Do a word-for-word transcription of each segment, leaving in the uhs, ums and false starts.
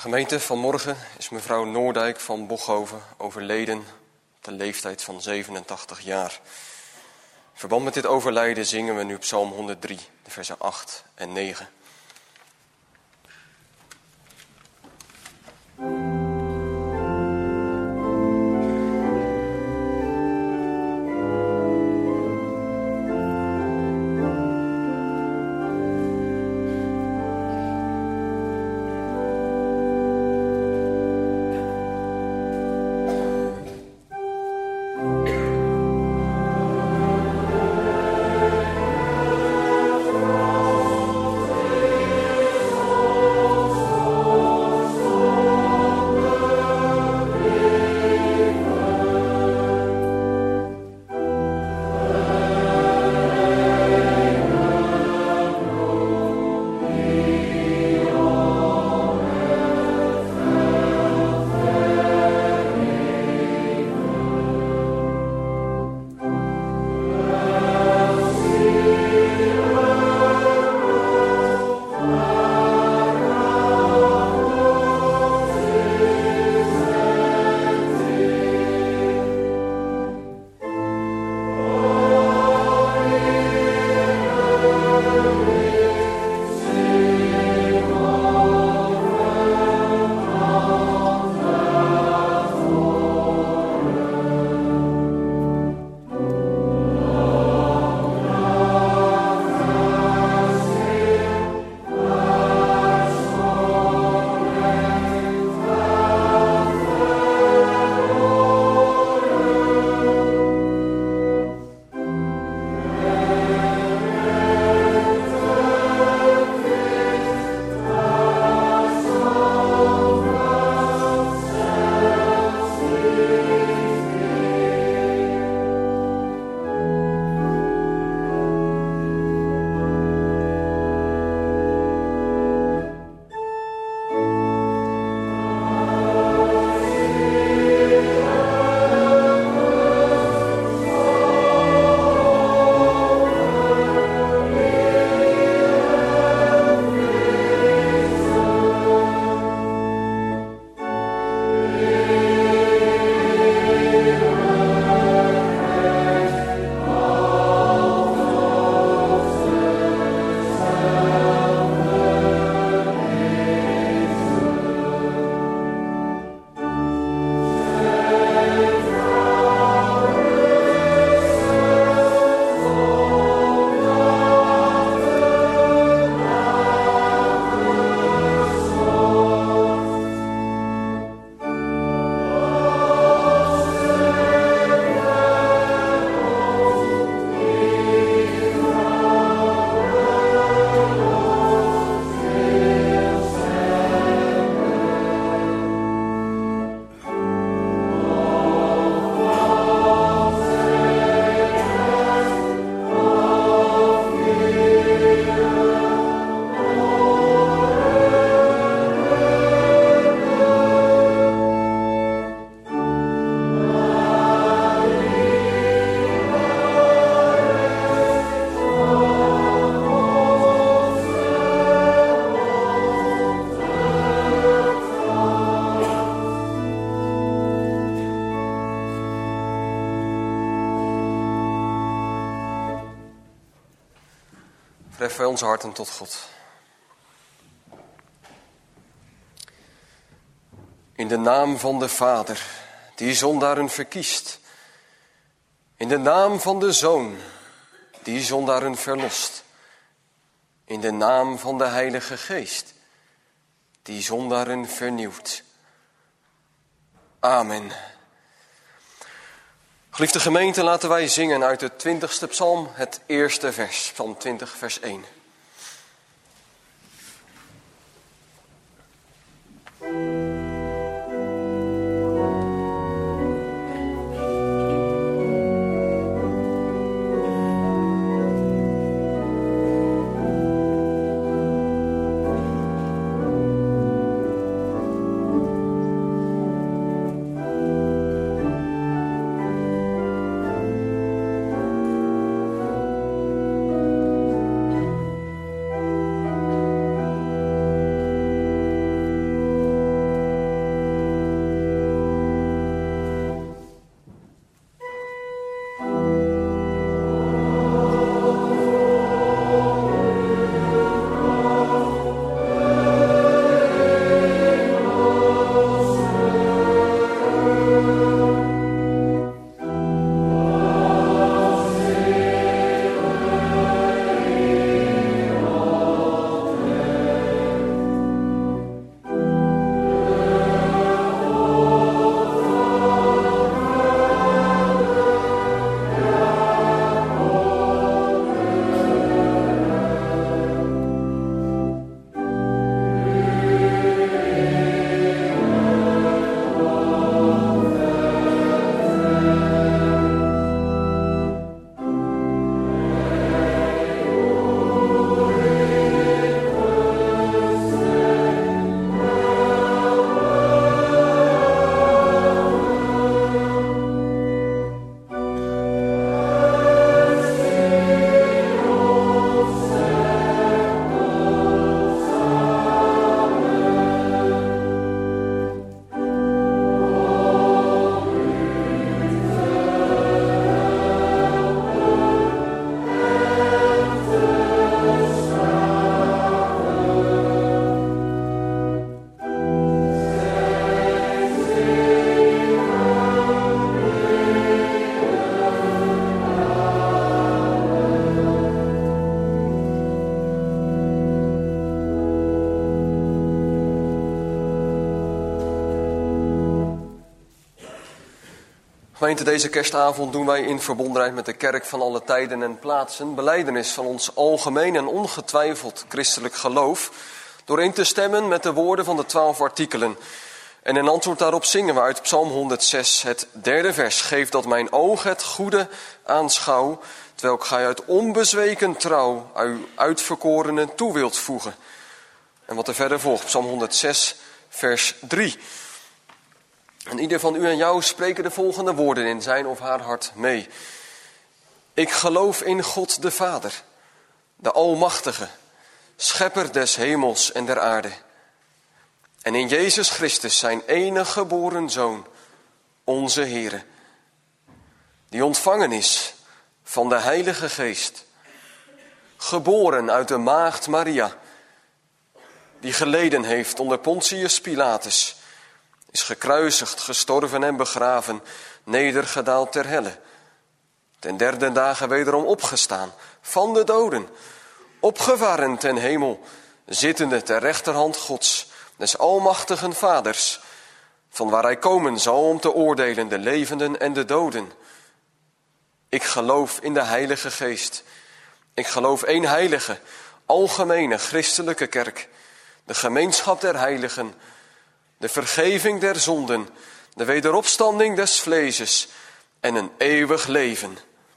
Gemeente, vanmorgen is mevrouw Noordijk van Bochhoven overleden op de leeftijd van zevenentachtig jaar. In verband met dit overlijden zingen we nu Psalm honderddrie, de versen acht en negen. Verheffen wij onze harten tot God. In de naam van de Vader, die zondaren verkiest. In de naam van de Zoon, die zondaren verlost. In de naam van de Heilige Geest, die zondaren vernieuwt. Amen. Geliefde gemeente, laten wij zingen uit de twintigste psalm, het eerste vers, psalm twintig, vers één. Gemeente, deze kerstavond doen wij in verbondenheid met de kerk van alle tijden en plaatsen belijdenis van ons algemeen en ongetwijfeld christelijk geloof, door in te stemmen met de woorden van de twaalf artikelen. En in antwoord daarop zingen we uit Psalm honderdzes, het derde vers. Geef dat mijn oog het goede aanschouw, terwijl gij uit onbezweken trouw uw uitverkorenen toe wilt voegen. En wat er verder volgt, Psalm honderdzes, vers drie. En ieder van u en jou spreken de volgende woorden in zijn of haar hart mee. Ik geloof in God de Vader, de Almachtige, schepper des hemels en der aarde. En in Jezus Christus, zijn enige geboren Zoon, onze Heere, die ontvangen is van de Heilige Geest, geboren uit de maagd Maria, die geleden heeft onder Pontius Pilatus, is gekruisigd, gestorven en begraven, nedergedaald ter helle. Ten derde dagen wederom opgestaan van de doden, opgevaren ten hemel, zittende ter rechterhand Gods, des almachtigen Vaders, van waar hij komen zal om te oordelen de levenden en de doden. Ik geloof in de Heilige Geest. Ik geloof één heilige, algemene christelijke kerk, de gemeenschap der heiligen, de vergeving der zonden, de wederopstanding des vleeses en een eeuwig leven.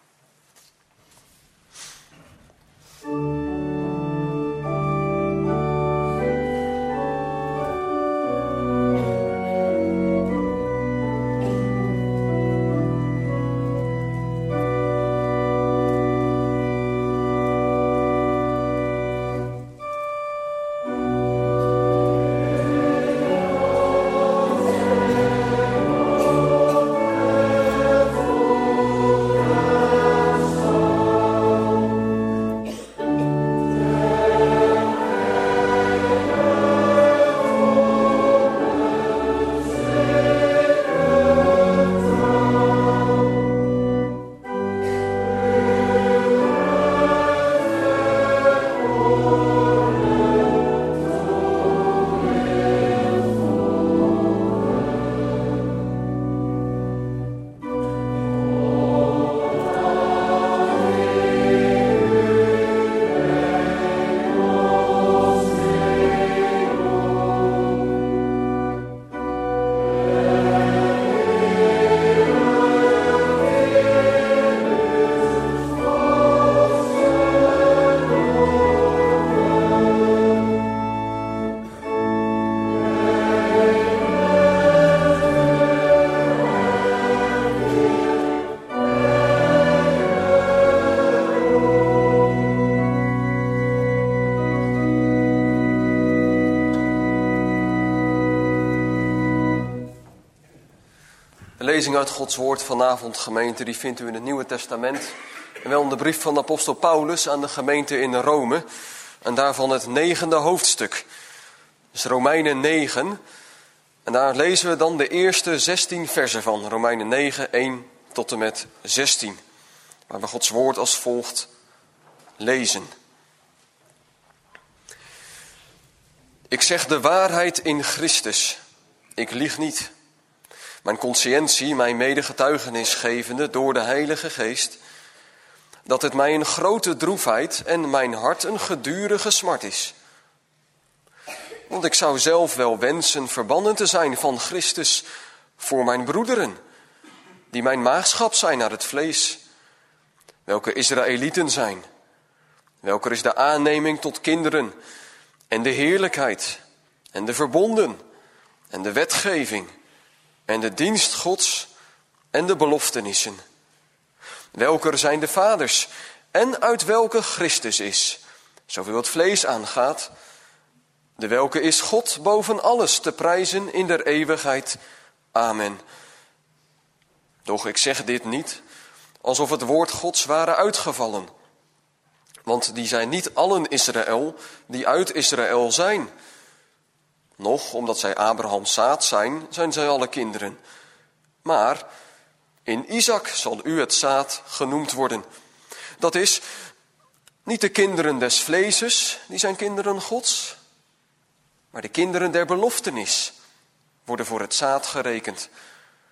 De lezing uit Gods woord vanavond, gemeente, die vindt u in het Nieuwe Testament. En wel in de brief van de apostel Paulus aan de gemeente in Rome. En daarvan het negende hoofdstuk. Dus Romeinen negen. En daar lezen we dan de eerste zestien versen van. Romeinen negen, één tot en met zestien. Waar we Gods woord als volgt lezen. Ik zeg de waarheid in Christus. Ik lieg niet. Mijn consciëntie, mijn medegetuigenis gevende door de Heilige Geest, dat het mij een grote droefheid en mijn hart een gedurige smart is. Want ik zou zelf wel wensen verbannen te zijn van Christus voor mijn broederen, die mijn maagschap zijn naar het vlees, welke Israëlieten zijn, welke is de aanneming tot kinderen en de heerlijkheid en de verbonden en de wetgeving en de dienst Gods en de beloftenissen. Welker zijn de vaders en uit welke Christus is, zoveel het vlees aangaat, de welke is God boven alles te prijzen in der eeuwigheid. Amen. Doch ik zeg dit niet, alsof het woord Gods ware uitgevallen. Want die zijn niet allen Israël die uit Israël zijn. Nog, omdat zij Abrahams zaad zijn, zijn zij alle kinderen. Maar in Isaac zal u het zaad genoemd worden. Dat is, niet de kinderen des vleeses, die zijn kinderen Gods, maar de kinderen der beloftenis worden voor het zaad gerekend.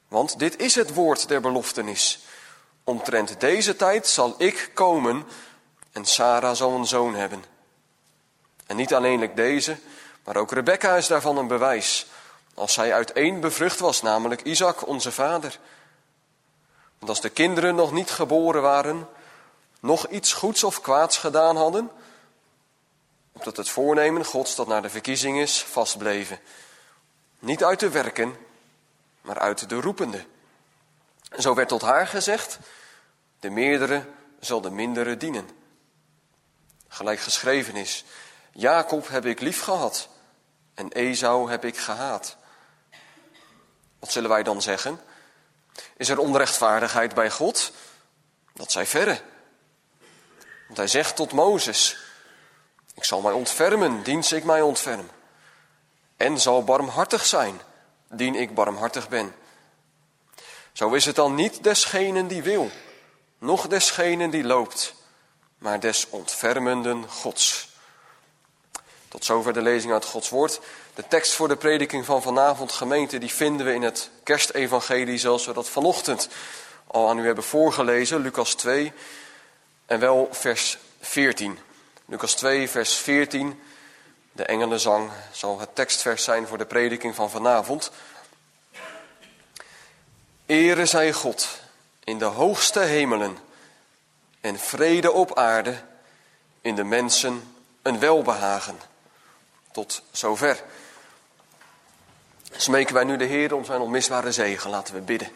Want dit is het woord der beloftenis. Omtrent deze tijd zal ik komen en Sara zal een zoon hebben. En niet alleenlijk deze, maar ook Rebekka is daarvan een bewijs. Als zij uit één bevrucht was, namelijk Isaac, onze vader. Want als de kinderen nog niet geboren waren, nog iets goeds of kwaads gedaan hadden, opdat het voornemen Gods dat naar de verkiezing is, vastbleven. Niet uit de werken, maar uit de roepende. En zo werd tot haar gezegd, de meerdere zal de mindere dienen. Gelijk geschreven is, Jacob heb ik lief gehad en Esau heb ik gehaat. Wat zullen wij dan zeggen? Is er onrechtvaardigheid bij God? Dat zij verre. Want hij zegt tot Mozes, ik zal mij ontfermen, diens ik mij ontferm. En zal barmhartig zijn, dien ik barmhartig ben. Zo is het dan niet desgenen die wil, noch desgenen die loopt, maar des ontfermenden Gods. Tot zover de lezing uit Gods woord. De tekst voor de prediking van vanavond, gemeente, die vinden we in het kerstevangelie, zoals we dat vanochtend al aan u hebben voorgelezen, Lucas twee en wel vers veertien. Lucas twee, vers veertien, de engelenzang zal het tekstvers zijn voor de prediking van vanavond. Ere zij God in de hoogste hemelen en vrede op aarde, in de mensen een welbehagen. Tot zover. Smeken wij nu de Heer om zijn onmisbare zegen. Laten we bidden.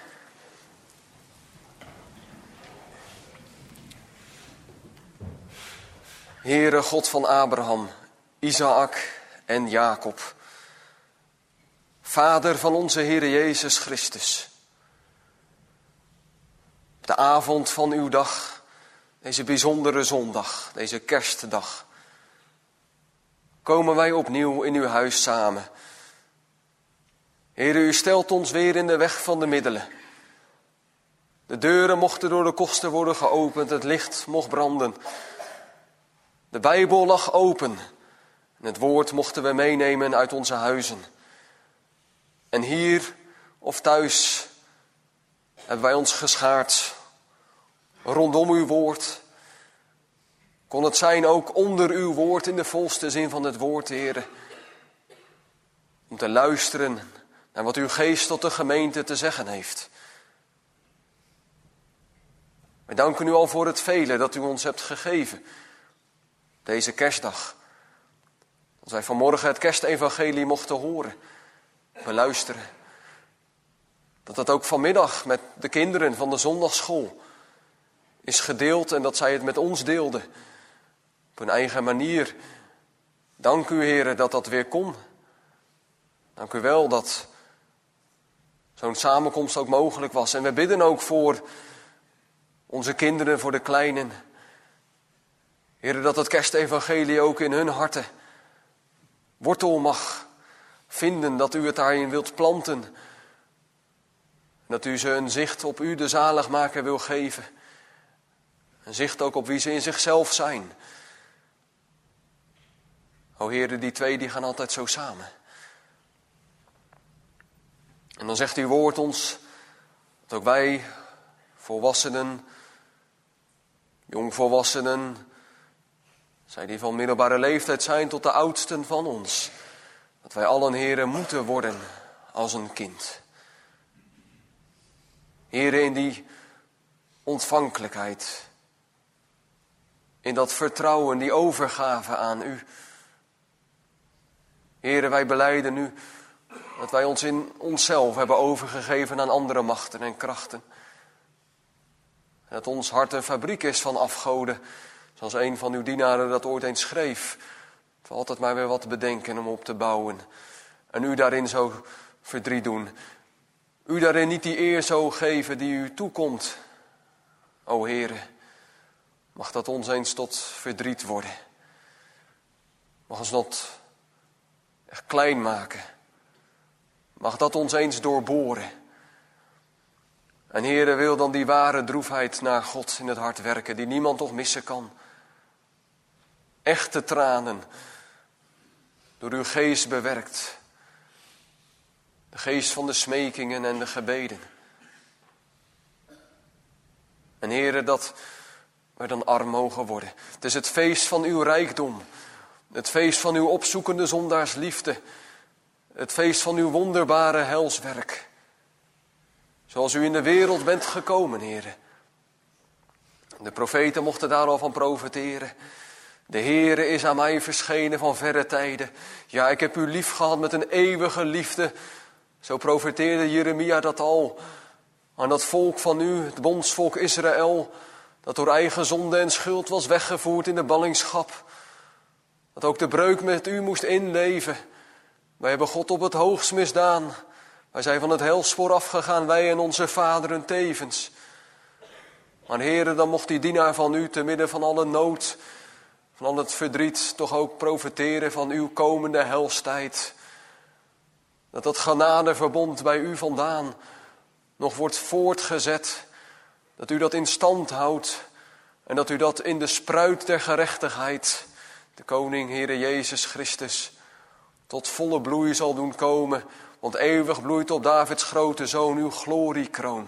Heere God van Abraham, Isaac en Jacob, Vader van onze Heere Jezus Christus. Op de avond van uw dag, deze bijzondere zondag, deze kerstdag, komen wij opnieuw in uw huis samen. Heere, u stelt ons weer in de weg van de middelen. De deuren mochten door de koster worden geopend, het licht mocht branden. De Bijbel lag open en het woord mochten we meenemen uit onze huizen. En hier of thuis hebben wij ons geschaard rondom uw woord. Kon het zijn ook onder uw woord in de volste zin van het woord, Heere. Om te luisteren naar wat uw geest tot de gemeente te zeggen heeft. Wij danken u al voor het vele dat u ons hebt gegeven. Deze kerstdag. Dat wij vanmorgen het kerstevangelie mochten horen. Beluisteren. Dat dat ook vanmiddag met de kinderen van de zondagsschool is gedeeld en dat zij het met ons deelden. Op hun eigen manier. Dank u, Heere, dat dat weer kon. Dank u wel dat zo'n samenkomst ook mogelijk was. En we bidden ook voor onze kinderen, voor de kleinen. Heere, dat het kerstevangelie ook in hun harten wortel mag vinden. Dat u het daarin wilt planten. Dat u ze een zicht op u, de zaligmaker, wil geven. Een zicht ook op wie ze in zichzelf zijn. O Heere, die twee die gaan altijd zo samen. En dan zegt uw woord ons dat ook wij, volwassenen, jongvolwassenen, zij die van middelbare leeftijd zijn tot de oudsten van ons, dat wij allen, Heere, moeten worden als een kind. Heere, in die ontvankelijkheid, in dat vertrouwen, die overgave aan u. Heere, wij belijden u dat wij ons in onszelf hebben overgegeven aan andere machten en krachten. En dat ons hart een fabriek is van afgoden, zoals een van uw dienaren dat ooit eens schreef. Dat we altijd maar weer wat bedenken om op te bouwen. En u daarin zo verdriet doen. U daarin niet die eer zo geven die u toekomt. O Heere, mag dat ons eens tot verdriet worden. Mag ons dat echt klein maken. Mag dat ons eens doorboren. En Heere, wil dan die ware droefheid naar God in het hart werken, die niemand toch missen kan. Echte tranen, door uw geest bewerkt. De geest van de smekingen en de gebeden. En Heere, dat wij dan arm mogen worden. Het is het feest van uw rijkdom. Het feest van uw opzoekende zondaarsliefde. Het feest van uw wonderbare helswerk. Zoals u in de wereld bent gekomen, Heere. De profeten mochten daar al van profeteren. De Heere is aan mij verschenen van verre tijden. Ja, ik heb u lief gehad met een eeuwige liefde. Zo profeteerde Jeremia dat al aan dat volk van u, het bondsvolk Israël, dat door eigen zonde en schuld was weggevoerd in de ballingschap. Dat ook de breuk met u moest inleven. Wij hebben God op het hoogst misdaan. Wij zijn van het helspoor afgegaan, wij en onze vaderen tevens. Maar Heere, dan mocht die dienaar van u te midden van alle nood, van al het verdriet, toch ook profeteren van uw komende helstijd. Dat dat genadeverbond bij u vandaan nog wordt voortgezet. Dat u dat in stand houdt. En dat u dat in de spruit der gerechtigheid, de koning, Heere Jezus Christus, tot volle bloei zal doen komen. Want eeuwig bloeit op Davids grote zoon uw gloriekroon.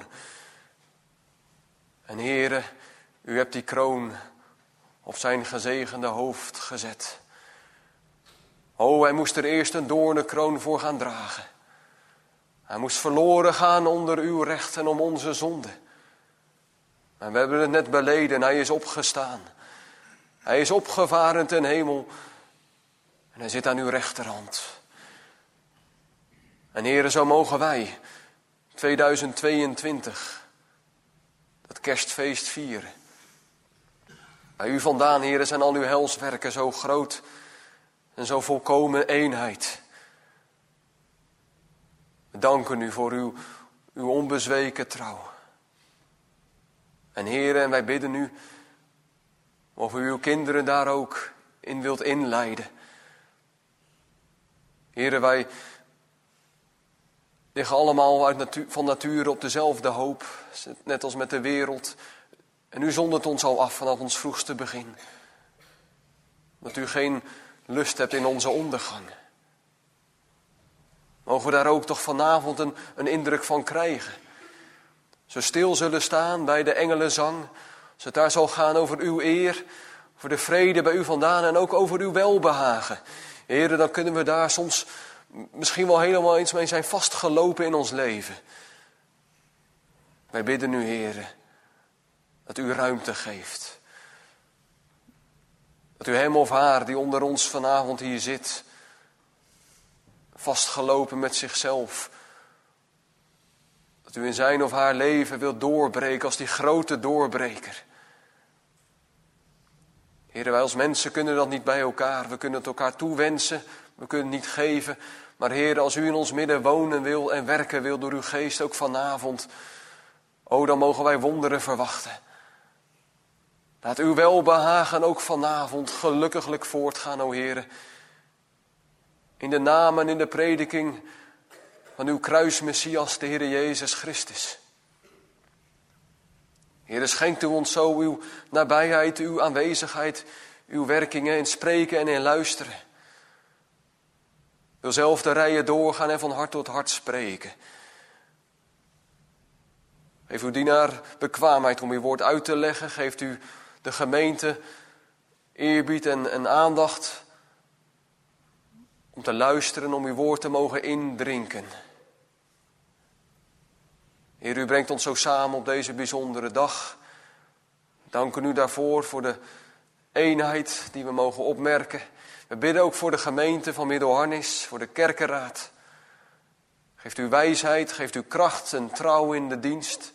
En Heere, u hebt die kroon op zijn gezegende hoofd gezet. O, hij moest er eerst een doornenkroon voor gaan dragen. Hij moest verloren gaan onder uw recht en om onze zonde. En we hebben het net beleden, hij is opgestaan. Hij is opgevaren ten hemel. En hij zit aan uw rechterhand. En Heere, zo mogen wij tweeduizend tweeëntwintig dat kerstfeest vieren. Bij u vandaan, Heere, zijn al uw helswerken zo groot en zo volkomen eenheid. We danken u voor uw, uw onbezweken trouw. En Heere, en wij bidden u of u uw kinderen daar ook in wilt inleiden. Heere, wij liggen allemaal uit natu- van nature op dezelfde hoop, net als met de wereld. En u zondert ons al af vanaf ons vroegste begin. Dat u geen lust hebt in onze ondergang. Mogen we daar ook toch vanavond een, een indruk van krijgen. Zo stil zullen staan bij de engelenzang. Als het daar zal gaan over uw eer, over de vrede bij u vandaan en ook over uw welbehagen. Heren, dan kunnen we daar soms misschien wel helemaal eens mee zijn vastgelopen in ons leven. Wij bidden u, Heren, dat u ruimte geeft. Dat u hem of haar die onder ons vanavond hier zit, vastgelopen met zichzelf, dat u in zijn of haar leven wilt doorbreken als die grote doorbreker. Heren, wij als mensen kunnen dat niet bij elkaar. We kunnen het elkaar toewensen, we kunnen het niet geven. Maar Heren, als u in ons midden wonen wil en werken wil door uw geest, ook vanavond, o, dan mogen wij wonderen verwachten. Laat uw welbehagen ook vanavond gelukkiglijk voortgaan, o Heren. In de naam en in de prediking van uw kruismessias, de Heere Jezus Christus. Heere, schenkt u ons zo uw nabijheid, uw aanwezigheid, uw werkingen in spreken en in luisteren. Wil zelf de rijen doorgaan en van hart tot hart spreken. Geef uw dienaar bekwaamheid om uw woord uit te leggen. Geeft u de gemeente eerbied en, en aandacht om te luisteren, om uw woord te mogen indrinken. Heer, u brengt ons zo samen op deze bijzondere dag. Danken u daarvoor, voor de eenheid die we mogen opmerken. We bidden ook voor de gemeente van Middelharnis, voor de kerkenraad. Geeft u wijsheid, geeft u kracht en trouw in de dienst.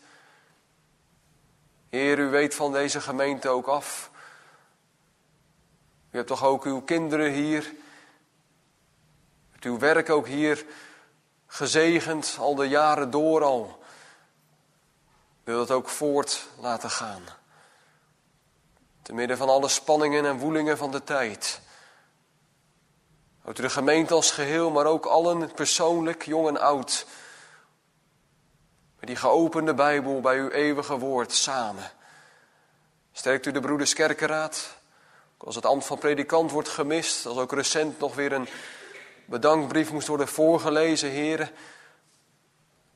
Heer, u weet van deze gemeente ook af. U hebt toch ook uw kinderen hier. U hebt uw werk ook hier gezegend, al de jaren door al. U wilt het ook voort laten gaan. Te midden van alle spanningen en woelingen van de tijd. Houdt u de gemeente als geheel, maar ook allen persoonlijk, jong en oud. Met die geopende Bijbel bij uw eeuwige woord samen. Sterkt u de broeders kerkenraad. Als het ambt van predikant wordt gemist. Als ook recent nog weer een bedankbrief moest worden voorgelezen, heren.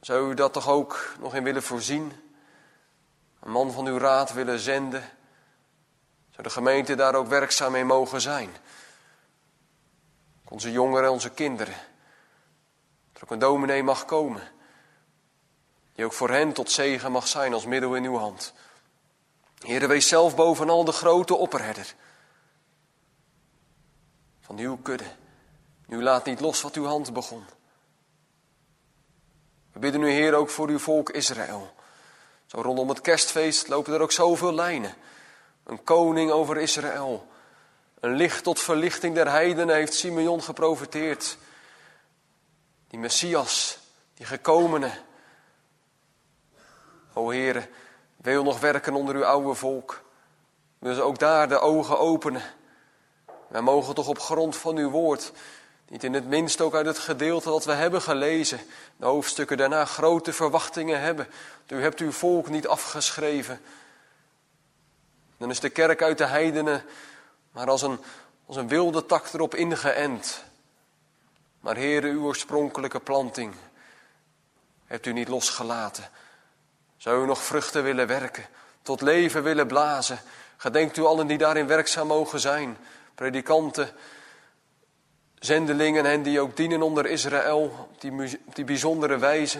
Zou u dat toch ook nog in willen voorzien? Een man van uw raad willen zenden? Zou de gemeente daar ook werkzaam mee mogen zijn? Onze jongeren, onze kinderen. Dat er ook een dominee mag komen. Die ook voor hen tot zegen mag zijn als middel in uw hand. Heere, wees zelf bovenal de grote opperherder van uw kudde. U laat niet los wat uw hand begon. We bidden u, Heer, ook voor uw volk Israël. Zo rondom het kerstfeest lopen er ook zoveel lijnen. Een koning over Israël. Een licht tot verlichting der heidenen heeft Simeon geprofeteerd. Die Messias, die gekomene. O Heere, wil nog werken onder uw oude volk. Wil ze ook daar de ogen openen. Wij mogen toch op grond van uw woord, niet in het minst ook uit het gedeelte dat we hebben gelezen, de hoofdstukken daarna, grote verwachtingen hebben. U hebt uw volk niet afgeschreven. Dan is de kerk uit de heidenen maar als een, als een wilde tak erop ingeënt. Maar Heere, uw oorspronkelijke planting hebt u niet losgelaten. Zou u nog vruchten willen werken, tot leven willen blazen? Gedenkt u allen die daarin werkzaam mogen zijn. Predikanten, zendelingen en die ook dienen onder Israël op die, op die bijzondere wijze.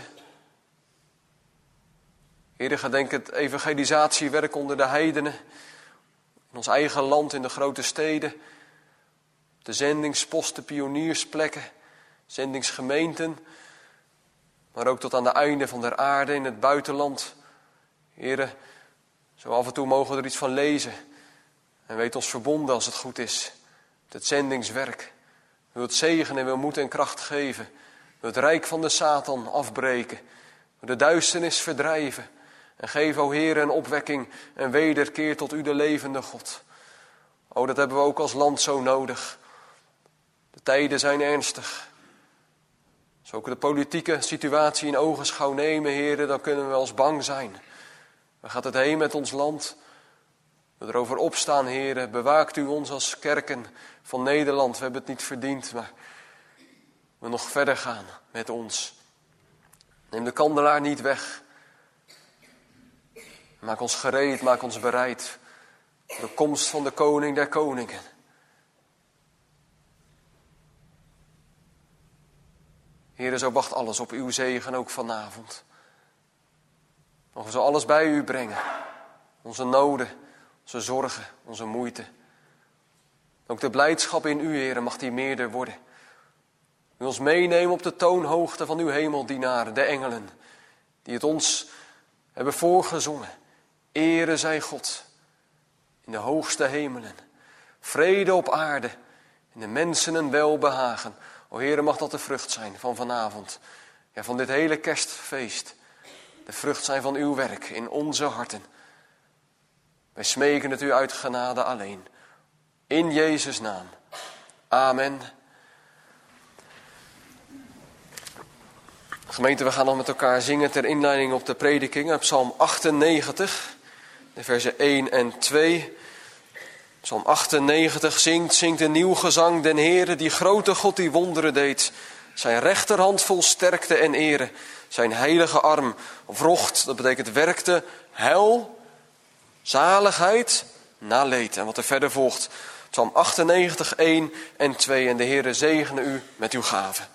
Heere, gedenk het evangelisatiewerk onder de heidenen. In ons eigen land, in de grote steden. De zendingsposten, pioniersplekken, zendingsgemeenten. Maar ook tot aan de einde van der aarde in het buitenland. Heere, zo af en toe mogen we er iets van lezen. En weet ons verbonden als het goed is. Het zendingswerk. Wil het zegenen en wil moed en kracht geven. Wil het rijk van de Satan afbreken. Wil de duisternis verdrijven. En geef, o Heer, een opwekking en wederkeer tot u de levende God. O, dat hebben we ook als land zo nodig. De tijden zijn ernstig. Als we ook de politieke situatie in ogenschouw nemen, Heer, dan kunnen we wel eens bang zijn. Waar gaat het heen met ons land? We erover opstaan, Heer. Bewaakt u ons als kerken van Nederland. We hebben het niet verdiend, maar we willen nog verder gaan met ons. Neem de kandelaar niet weg. Maak ons gereed, maak ons bereid voor de komst van de koning der koningen. Heere, zo wacht alles op uw zegen ook vanavond. Mogen we zo alles bij u brengen. Onze noden, onze zorgen, onze moeite. Ook de blijdschap in u, Heere, mag die meerder worden. U ons meenemen op de toonhoogte van uw hemeldienaren, de engelen, die het ons hebben voorgezongen. Ere zij God in de hoogste hemelen. Vrede op aarde en de mensen een welbehagen. O Heere, mag dat de vrucht zijn van vanavond. Ja, van dit hele kerstfeest. De vrucht zijn van uw werk in onze harten. Wij smeken het u uit genade alleen. In Jezus' naam. Amen. Gemeente, we gaan nog met elkaar zingen ter inleiding op de prediking. Psalm achtennegentig, de versen één en twee. Psalm achtennegentig zingt, zingt een nieuw gezang den Heere, die grote God die wonderen deed. Zijn rechterhand vol sterkte en ere. Zijn heilige arm wrocht, dat betekent werkte, heil, zaligheid, na leed. En wat er verder volgt. Psalm achtennegentig, één en twee. En de Heere zegene u met uw gaven.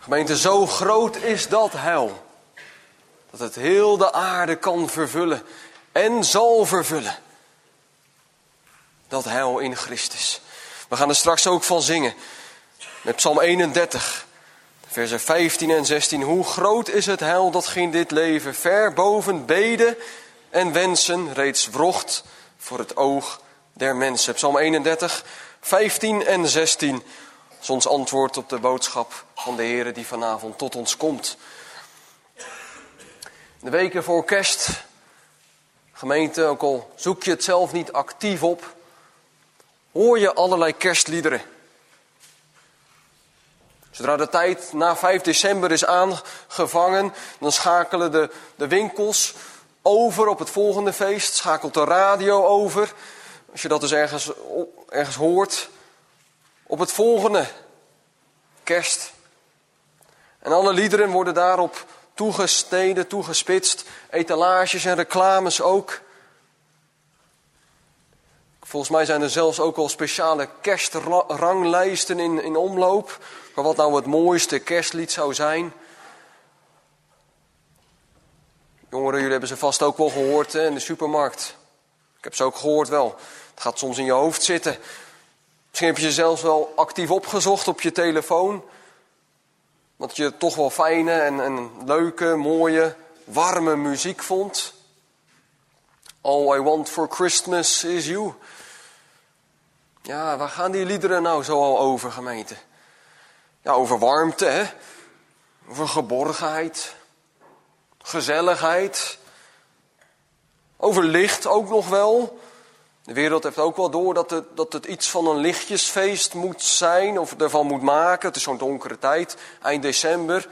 Gemeente, zo groot is dat heil, dat het heel de aarde kan vervullen en zal vervullen. Dat heil in Christus. We gaan er straks ook van zingen. Met Psalm eenendertig, versen vijftien en zestien. Hoe groot is het heil dat in dit leven ver boven beden en wensen reeds wrocht voor het oog der mensen. Psalm eenendertig, vijftien en zestien. Dat is ons antwoord op de boodschap van de Heer die vanavond tot ons komt. De weken voor kerst, gemeente, ook al zoek je het zelf niet actief op, hoor je allerlei kerstliederen. Zodra de tijd na vijf december is aangevangen, dan schakelen de, de winkels over op het volgende feest. Schakelt de radio over, als je dat dus ergens, ergens hoort, op het volgende kerst. En alle liederen worden daarop toegesneden, toegespitst. Etalages en reclames ook. Volgens mij zijn er zelfs ook al speciale kerstranglijsten in, in omloop. Maar wat nou het mooiste kerstlied zou zijn. Jongeren, jullie hebben ze vast ook wel gehoord hè, in de supermarkt. Ik heb ze ook gehoord wel. Het gaat soms in je hoofd zitten. Misschien heb je ze zelfs wel actief opgezocht op je telefoon. Dat je het toch wel fijne en, en leuke, mooie, warme muziek vond. All I want for Christmas is you. Ja, waar gaan die liederen nou zo al over, gemeente? Ja, over warmte, hè? Over geborgenheid. Gezelligheid. Over licht ook nog wel. De wereld heeft ook wel door dat het, dat het iets van een lichtjesfeest moet zijn. Of ervan moet maken. Het is zo'n donkere tijd. Eind december.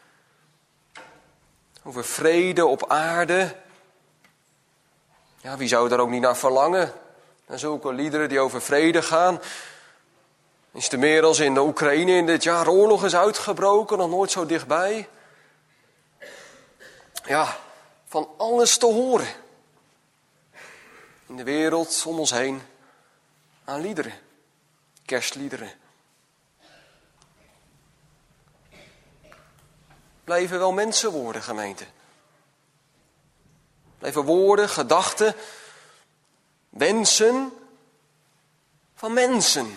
Over vrede op aarde. Ja, wie zou daar ook niet naar verlangen? En zulke liederen die over vrede gaan. Is te meer als in de Oekraïne in dit jaar oorlog is uitgebroken, nog nooit zo dichtbij. Ja, van alles te horen. In de wereld om ons heen aan liederen. Kerstliederen. Blijven wel mensen worden, gemeente. Blijven woorden, gedachten, wensen van mensen.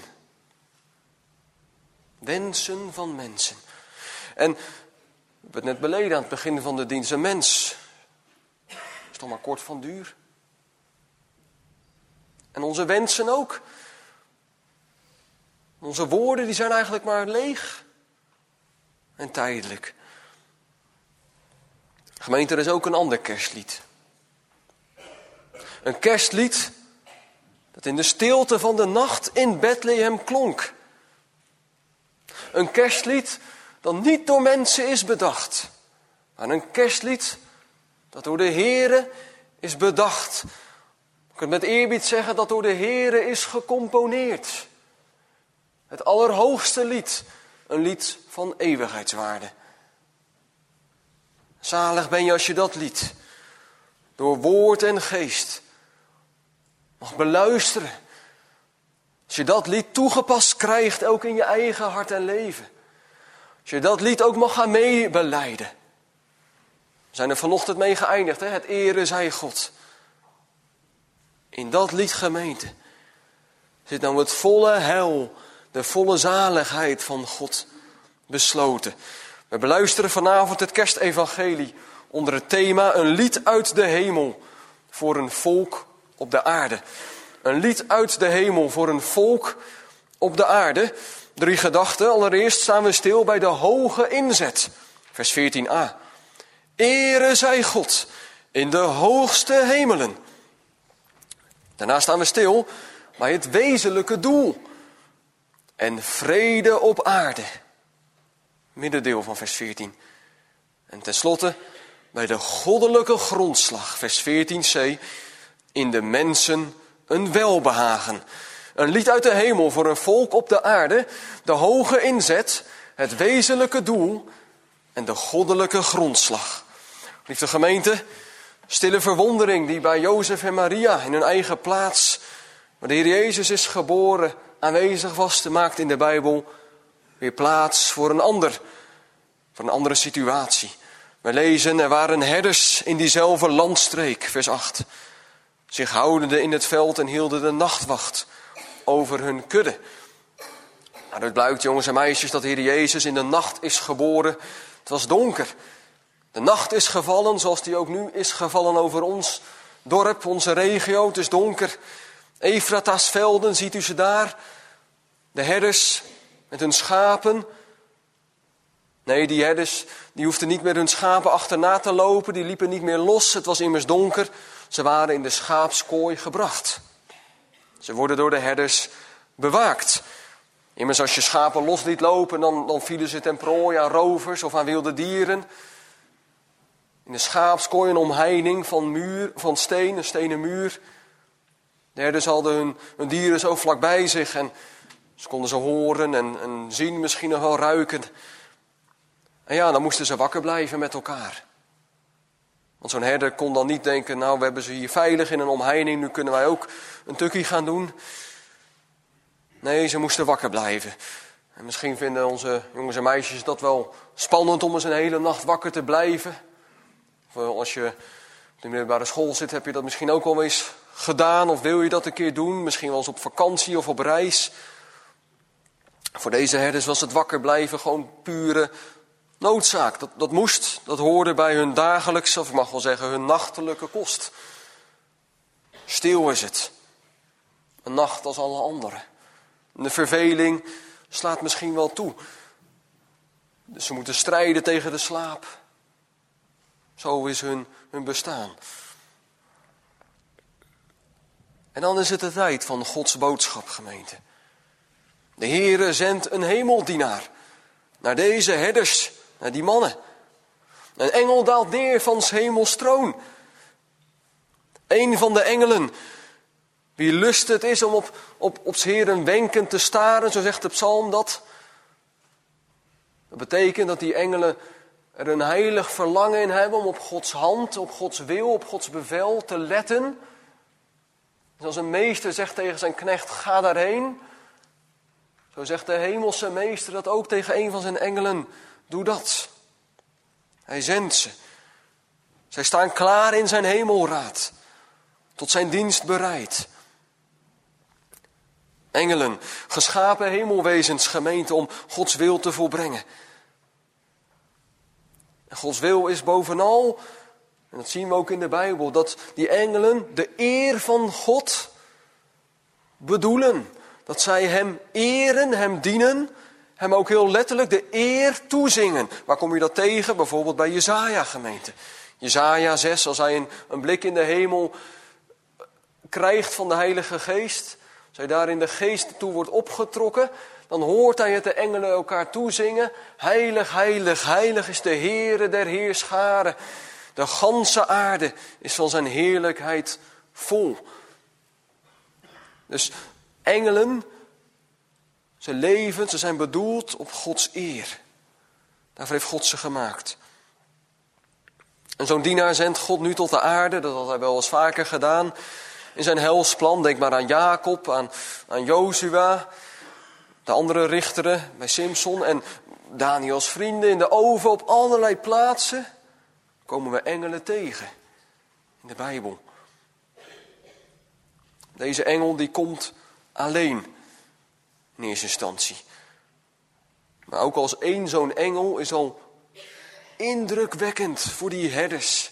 Wensen van mensen. En we hebben het net beleden aan het begin van de dienst. Een mens is toch maar kort van duur. En onze wensen ook. Onze woorden die zijn eigenlijk maar leeg. En tijdelijk. Gemeente, er is ook een ander kerstlied. Een kerstlied dat in de stilte van de nacht in Bethlehem klonk. Een kerstlied dat niet door mensen is bedacht. Maar een kerstlied dat door de Heere is bedacht. Ik kan met eerbied zeggen dat door de Heere is gecomponeerd. Het allerhoogste lied. Een lied van eeuwigheidswaarde. Zalig ben je als je dat lied door woord en geest mag beluisteren. Als je dat lied toegepast krijgt, ook in je eigen hart en leven. Als je dat lied ook mag gaan meebelijden. We zijn er vanochtend mee geëindigd, hè? Het ere zij God. In dat lied, gemeente, zit nou het volle heil, de volle zaligheid van God besloten. We beluisteren vanavond het kerstevangelie onder het thema een lied uit de hemel voor een volk op de aarde. Een lied uit de hemel voor een volk op de aarde. Drie gedachten. Allereerst staan we stil bij de hoge inzet. Vers veertien a. Ere zij God in de hoogste hemelen. Daarna staan we stil bij het wezenlijke doel. En vrede op aarde. Middendeel van vers veertien. En tenslotte bij de goddelijke grondslag. Vers veertien c. In de mensen een welbehagen. Een lied uit de hemel voor een volk op de aarde. De hoge inzet, het wezenlijke doel en de goddelijke grondslag. Liefde gemeente, stille verwondering die bij Jozef en Maria in hun eigen plaats, waar de Heer Jezus is geboren, aanwezig was, te maakt in de Bijbel weer plaats voor een ander. Voor een andere situatie. We lezen, er waren herders in diezelfde landstreek, vers acht. Zich houdende in het veld en hielden de nachtwacht over hun kudde. Nou, het blijkt, jongens en meisjes, dat de Heer Jezus in de nacht is geboren. Het was donker. De nacht is gevallen, zoals die ook nu is gevallen over ons dorp, onze regio. Het is donker. Efrata's velden, ziet u ze daar? De herders met hun schapen. Nee, die herders die hoefden niet meer hun schapen achterna te lopen. Die liepen niet meer los. Het was immers donker. Ze waren in de schaapskooi gebracht. Ze worden door de herders bewaakt. Immers als je schapen los liet lopen, dan, dan vielen ze ten prooi aan rovers of aan wilde dieren. In de schaapskooi een omheining van, muur, van steen, een stenen muur. De herders hadden hun, hun dieren zo vlak bij zich en ze konden ze horen en, en zien, misschien nog wel ruiken. En ja, dan moesten ze wakker blijven met elkaar. Want zo'n herder kon dan niet denken, nou we hebben ze hier veilig in een omheining, nu kunnen wij ook een tukkie gaan doen. Nee, ze moesten wakker blijven. En misschien vinden onze jongens en meisjes dat wel spannend om eens een hele nacht wakker te blijven. Of als je op de middelbare school zit, heb je dat misschien ook wel eens gedaan. Of wil je dat een keer doen, misschien wel eens op vakantie of op reis. Voor deze herders was het wakker blijven gewoon pure noodzaak. Dat, dat moest, dat hoorde bij hun dagelijkse, of ik mag wel zeggen hun nachtelijke kost. Stil is het. Een nacht als alle anderen. De verveling slaat misschien wel toe. Dus ze moeten strijden tegen de slaap. Zo is hun, hun bestaan. En dan is het de tijd van Gods boodschap, gemeente. De Heere zendt een hemeldienaar naar deze herders, naar die mannen. Een engel daalt neer van 's hemels troon. Een van de engelen, wie lust het is om op, op, op 's Heeren wenken te staren, zo zegt de psalm dat. Dat betekent dat die engelen er een heilig verlangen in hebben om op Gods hand, op Gods wil, op Gods bevel te letten. Als een meester zegt tegen zijn knecht, ga daarheen. Zo zegt de hemelse meester dat ook tegen een van zijn engelen, doe dat. Hij zendt ze. Zij staan klaar in zijn hemelraad, tot zijn dienst bereid. Engelen, geschapen hemelwezens, gemeente, om Gods wil te volbrengen. En Gods wil is bovenal, en dat zien we ook in de Bijbel, dat die engelen de eer van God bedoelen. Dat zij hem eren, hem dienen, hem ook heel letterlijk de eer toezingen. Waar kom je dat tegen? Bijvoorbeeld bij Jesaja, gemeente. Jesaja zes, als hij een, een blik in de hemel krijgt van de Heilige Geest, als hij daar in de geest toe wordt opgetrokken, dan hoort hij het de engelen elkaar toezingen. Heilig, heilig, heilig is de Heere der heerscharen. De ganse aarde is van zijn heerlijkheid vol. Dus engelen, ze leven, ze zijn bedoeld op Gods eer. Daarvoor heeft God ze gemaakt. En zo'n dienaar zendt God nu tot de aarde, dat had hij wel eens vaker gedaan. In zijn helsplan, denk maar aan Jacob, aan, aan Jozua, de andere richteren, bij Simson en Daniels vrienden in de oven. Op allerlei plaatsen komen we engelen tegen in de Bijbel. Deze engel die komt alleen in eerste instantie. Maar ook als één zo'n engel is al indrukwekkend voor die herders.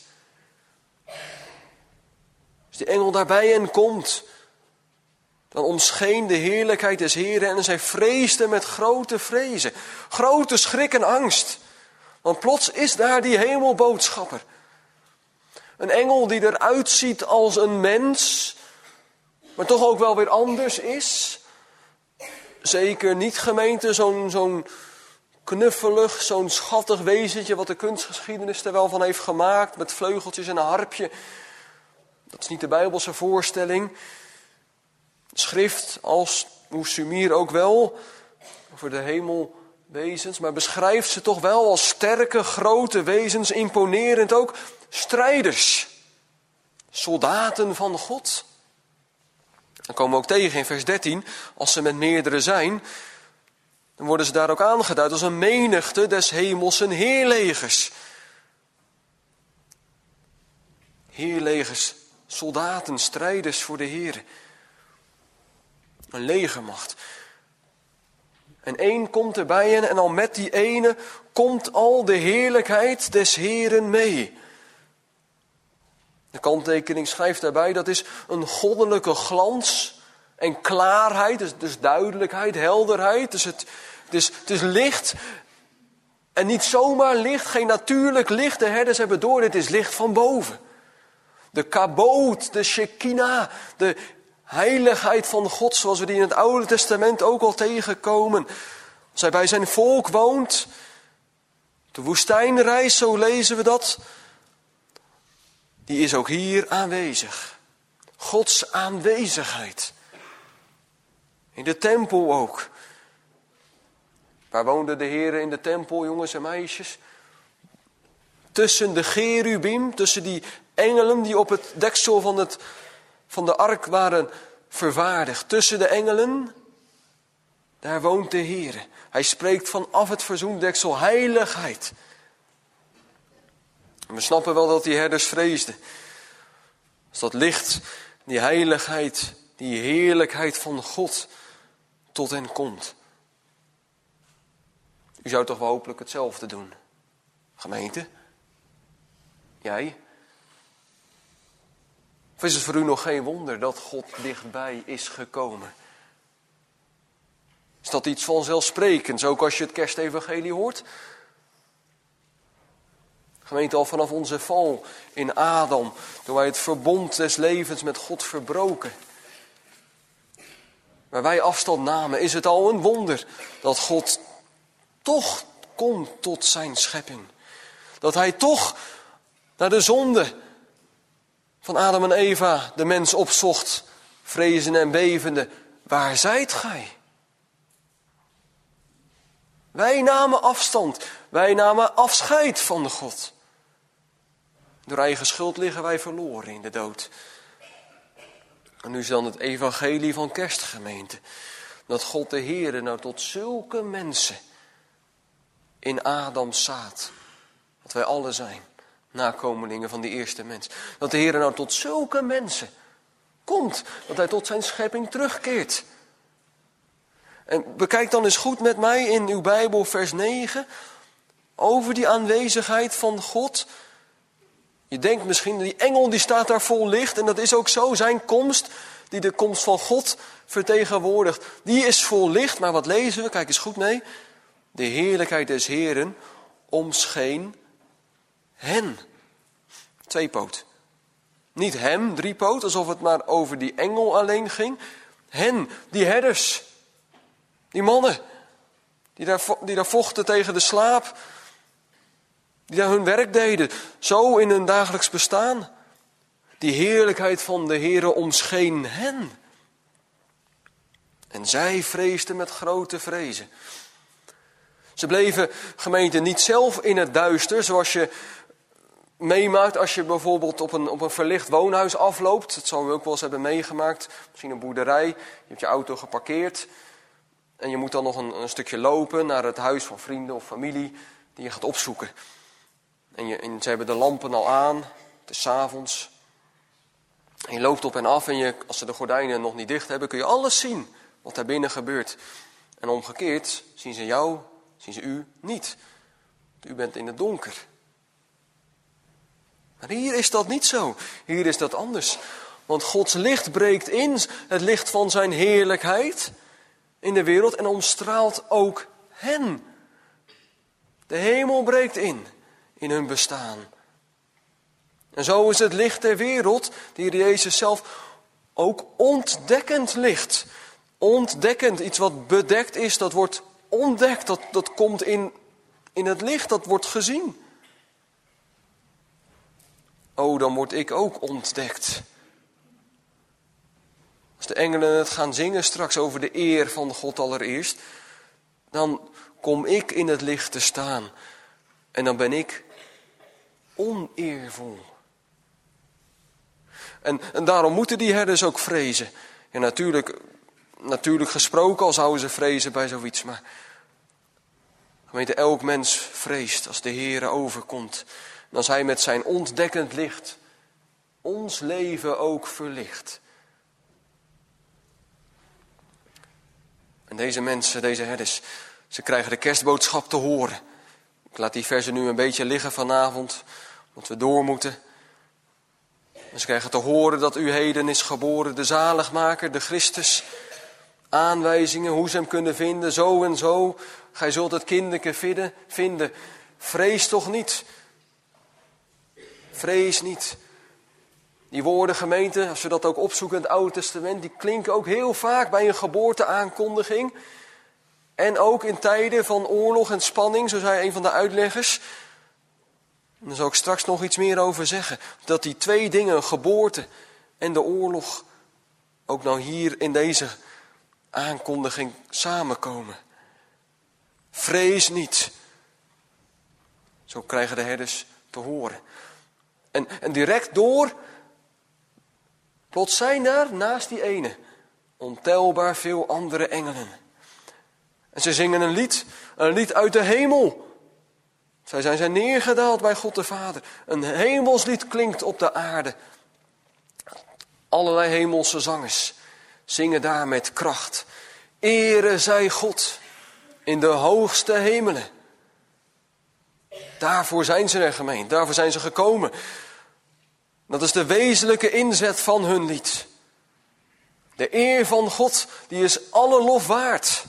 Als die engel daarbij hen komt, dan omscheen de heerlijkheid des Heeren en zij vreesden met grote vrezen, grote schrik en angst. Want plots is daar die hemelboodschapper. Een engel die eruit ziet als een mens, maar toch ook wel weer anders is. Zeker niet, gemeente, zo'n, zo'n knuffelig, zo'n schattig wezentje wat de kunstgeschiedenis er wel van heeft gemaakt, met vleugeltjes en een harpje. Dat is niet de Bijbelse voorstelling. Schrift als Oesumier ook wel, over de hemelwezens, maar beschrijft ze toch wel als sterke, grote wezens, imponerend ook, strijders, soldaten van God. Dan komen we ook tegen in vers dertien, als ze met meerdere zijn, Dan worden ze daar ook aangeduid als een menigte des hemelsen heerlegers. Heerlegers, soldaten, strijders voor de Heer. Een legermacht. En één komt erbij hen en al met die ene komt al de heerlijkheid des Heeren mee. De kanttekening schrijft daarbij, dat is een goddelijke glans en klaarheid, dus, dus duidelijkheid, helderheid. Dus het, het, is, het is licht en niet zomaar licht, geen natuurlijk licht. De herders hebben door, dit is licht van boven. De kaboot, de Shekinah, de heiligheid van God, zoals we die in het Oude Testament ook al tegenkomen. Als hij bij zijn volk woont, de woestijnreis, zo lezen we dat, die is ook hier aanwezig. Gods aanwezigheid. In de tempel ook. Waar woonde de Heer in de tempel, jongens en meisjes? Tussen de cherubim, tussen die engelen die op het deksel van, het, van de ark waren vervaardigd. Tussen de engelen, daar woont de Heer. Hij spreekt vanaf het verzoendeksel heiligheid. En we snappen wel dat die herders vreesden. Als dat licht, die heiligheid, die heerlijkheid van God tot hen komt. U zou toch wel hopelijk hetzelfde doen, gemeente? Jij? Of is het voor u nog geen wonder dat God dichtbij is gekomen? Is dat iets vanzelfsprekends, ook als je het kerstevangelie hoort? Gemeente, al vanaf onze val in Adam, toen wij het verbond des levens met God verbroken, waar wij afstand namen, is het al een wonder dat God toch komt tot zijn schepping. Dat hij toch naar de zonde van Adam en Eva de mens opzocht, vrezen en bevende. Waar zijt gij? Wij namen afstand, wij namen afscheid van God. Door eigen schuld liggen wij verloren in de dood. En nu is dan het evangelie van kerstgemeente. Dat God de Heere nou tot zulke mensen in Adams zaad, dat wij alle zijn, nakomelingen van die eerste mens. Dat de Heere nou tot zulke mensen komt, dat hij tot zijn schepping terugkeert. En bekijk dan eens goed met mij in uw Bijbel vers negen, over die aanwezigheid van God. Je denkt misschien, die engel die staat daar vol licht, en dat is ook zo, zijn komst, die de komst van God vertegenwoordigt, die is vol licht. Maar wat lezen we? Kijk eens goed mee. De heerlijkheid des Heeren omscheen hen. Tweepoot. Niet hem, driepoot, alsof het maar over die engel alleen ging. Hen, die herders, die mannen, die daar, die daar vochten tegen de slaap, die daar hun werk deden, zo in hun dagelijks bestaan. Die heerlijkheid van de Heere omscheen hen. En zij vreesden met grote vrezen. Ze bleven, gemeente, niet zelf in het duister, zoals je meemaakt als je bijvoorbeeld op een, op een verlicht woonhuis afloopt. Dat zal u ook wel eens hebben meegemaakt. Misschien een boerderij, je hebt je auto geparkeerd en je moet dan nog een, een stukje lopen naar het huis van vrienden of familie die je gaat opzoeken. En, je, en ze hebben de lampen al aan, het is 's avonds. En je loopt op en af en je, als ze de gordijnen nog niet dicht hebben, kun je alles zien wat daar binnen gebeurt. En omgekeerd zien ze jou, zien ze u niet. U bent in het donker. Maar hier is dat niet zo. Hier is dat anders. Want Gods licht breekt in, het licht van zijn heerlijkheid in de wereld en omstraalt ook hen. De hemel breekt in, in hun bestaan. En zo is het licht der wereld, die Jezus zelf ook ontdekkend licht. Ontdekkend, iets wat bedekt is, dat wordt ontdekt, dat, dat komt in, in het licht, dat wordt gezien. Oh, dan word ik ook ontdekt. Als de engelen het gaan zingen straks over de eer van God allereerst, dan kom ik in het licht te staan. En dan ben ik oneervol. En, en daarom moeten die herders ook vrezen. Ja, natuurlijk, natuurlijk gesproken, al zouden ze vrezen bij zoiets. Maar Gemeente, elk mens vreest als de Heere overkomt. En als hij met zijn ontdekkend licht ons leven ook verlicht. En deze mensen, deze herders, ze krijgen de kerstboodschap te horen. Ik laat die versen nu een beetje liggen vanavond, omdat we door moeten. En ze krijgen te horen dat u heden is geboren, de zaligmaker, de Christus. Aanwijzingen hoe ze hem kunnen vinden, zo en zo. Gij zult het kinderke vinden. Vrees toch niet. Vrees niet. Die woorden, gemeente, als we dat ook opzoeken in het Oude Testament, die klinken ook heel vaak bij een geboorteaankondiging. En ook in tijden van oorlog en spanning, zo zei een van de uitleggers. En daar zal ik straks nog iets meer over zeggen. Dat die twee dingen, geboorte en de oorlog, ook nou hier in deze aankondiging samenkomen. Vrees niet. Zo krijgen de herders te horen. En, en direct door, plots zijn daar naast die ene ontelbaar veel andere engelen. En ze zingen een lied, een lied uit de hemel. Zij zijn zijn neergedaald bij God de Vader. Een hemelslied klinkt op de aarde. Allerlei hemelse zangers zingen daar met kracht. Ere zij God in de hoogste hemelen. Daarvoor zijn ze er, gemeente. Daarvoor zijn ze gekomen. Dat is de wezenlijke inzet van hun lied. De eer van God, die is alle lof waard.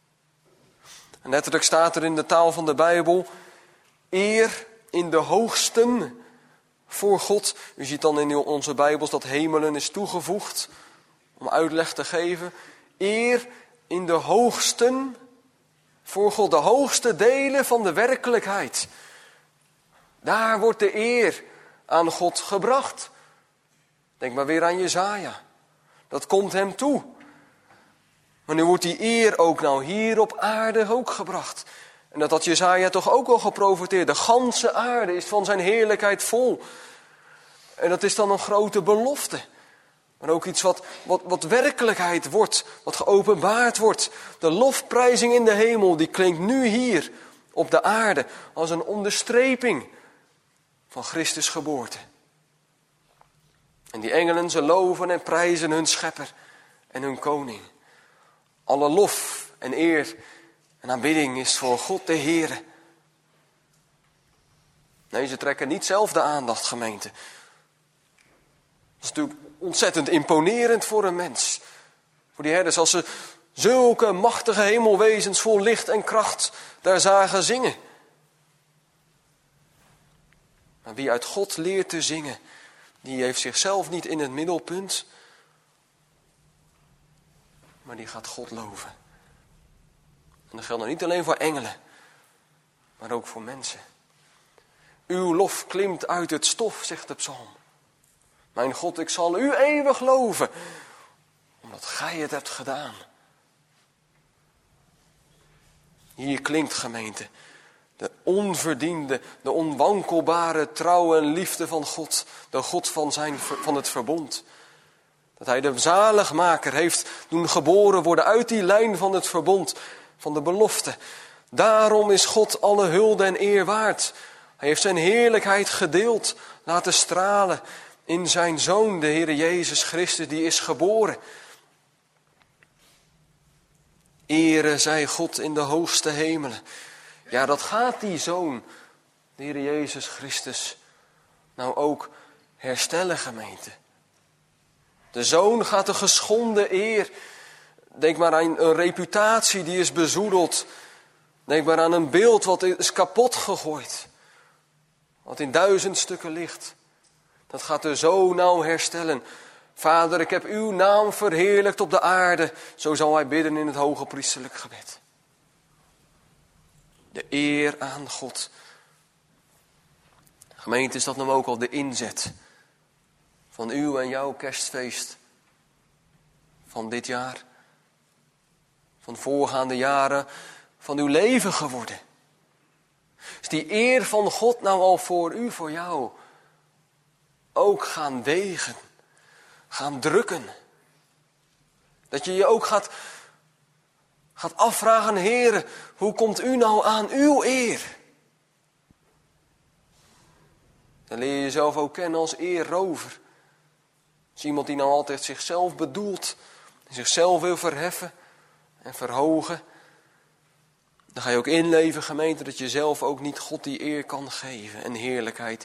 En letterlijk staat er in de taal van de Bijbel: eer in de hoogsten voor God. U ziet dan in onze Bijbels dat hemelen is toegevoegd om uitleg te geven. Eer in de hoogsten voor God. De hoogste delen van de werkelijkheid. Daar wordt de eer aan God gebracht. Denk maar weer aan Jesaja. Dat komt hem toe. Maar nu wordt die eer ook nou hier op aarde ook gebracht. En dat had Jesaja toch ook al geprofeteerd. De ganse aarde is van zijn heerlijkheid vol. En dat is dan een grote belofte. Maar ook iets wat, wat, wat werkelijkheid wordt. Wat geopenbaard wordt. De lofprijzing in de hemel, die klinkt nu hier op de aarde als een onderstreping van Christus geboorte. En die engelen, ze loven en prijzen hun schepper en hun koning. Alle lof en eer en aanbidding is voor God de Heere. Nee, ze trekken niet zelf de aandacht, gemeente. Dat is natuurlijk ontzettend imponerend voor een mens. Voor die herders, als ze zulke machtige hemelwezens vol licht en kracht daar zagen zingen. Maar wie uit God leert te zingen, die heeft zichzelf niet in het middelpunt, maar die gaat God loven. En dat geldt nou niet alleen voor engelen, maar ook voor mensen. Uw lof klimt uit het stof, zegt de psalm. Mijn God, ik zal u eeuwig loven, omdat gij het hebt gedaan. Hier klinkt, gemeente, de onverdiende, de onwankelbare trouw en liefde van God. De God van, zijn, van het verbond. Dat hij de zaligmaker heeft doen geboren worden uit die lijn van het verbond, van de belofte. Daarom is God alle hulde en eer waard. Hij heeft zijn heerlijkheid gedeeld, laten stralen in zijn Zoon, de Heere Jezus Christus, die is geboren. Ere zij God in de hoogste hemelen. Ja, dat gaat die Zoon, de Heere Jezus Christus, nou ook herstellen, gemeente. De Zoon gaat de geschonden eer. Denk maar aan een reputatie die is bezoedeld. Denk maar aan een beeld wat is kapot gegooid. Wat in duizend stukken ligt. Dat gaat de Zoon nou herstellen. Vader, ik heb uw naam verheerlijkt op de aarde. Zo zal hij bidden in het hoge priesterlijk gebed. De eer aan God. Gemeente, is dat nou ook al de inzet van uw en jouw kerstfeest van dit jaar? Van voorgaande jaren van uw leven geworden? Is die eer van God nou al voor u, voor jou, ook gaan wegen, gaan drukken? Dat je je ook gaat, Gaat afvragen, Heere, hoe komt u nou aan uw eer? Dan leer je jezelf ook kennen als eerrover. Als iemand die nou altijd zichzelf bedoelt, zichzelf wil verheffen en verhogen. Dan ga je ook inleven, gemeente, dat je zelf ook niet God die eer kan geven en heerlijkheid.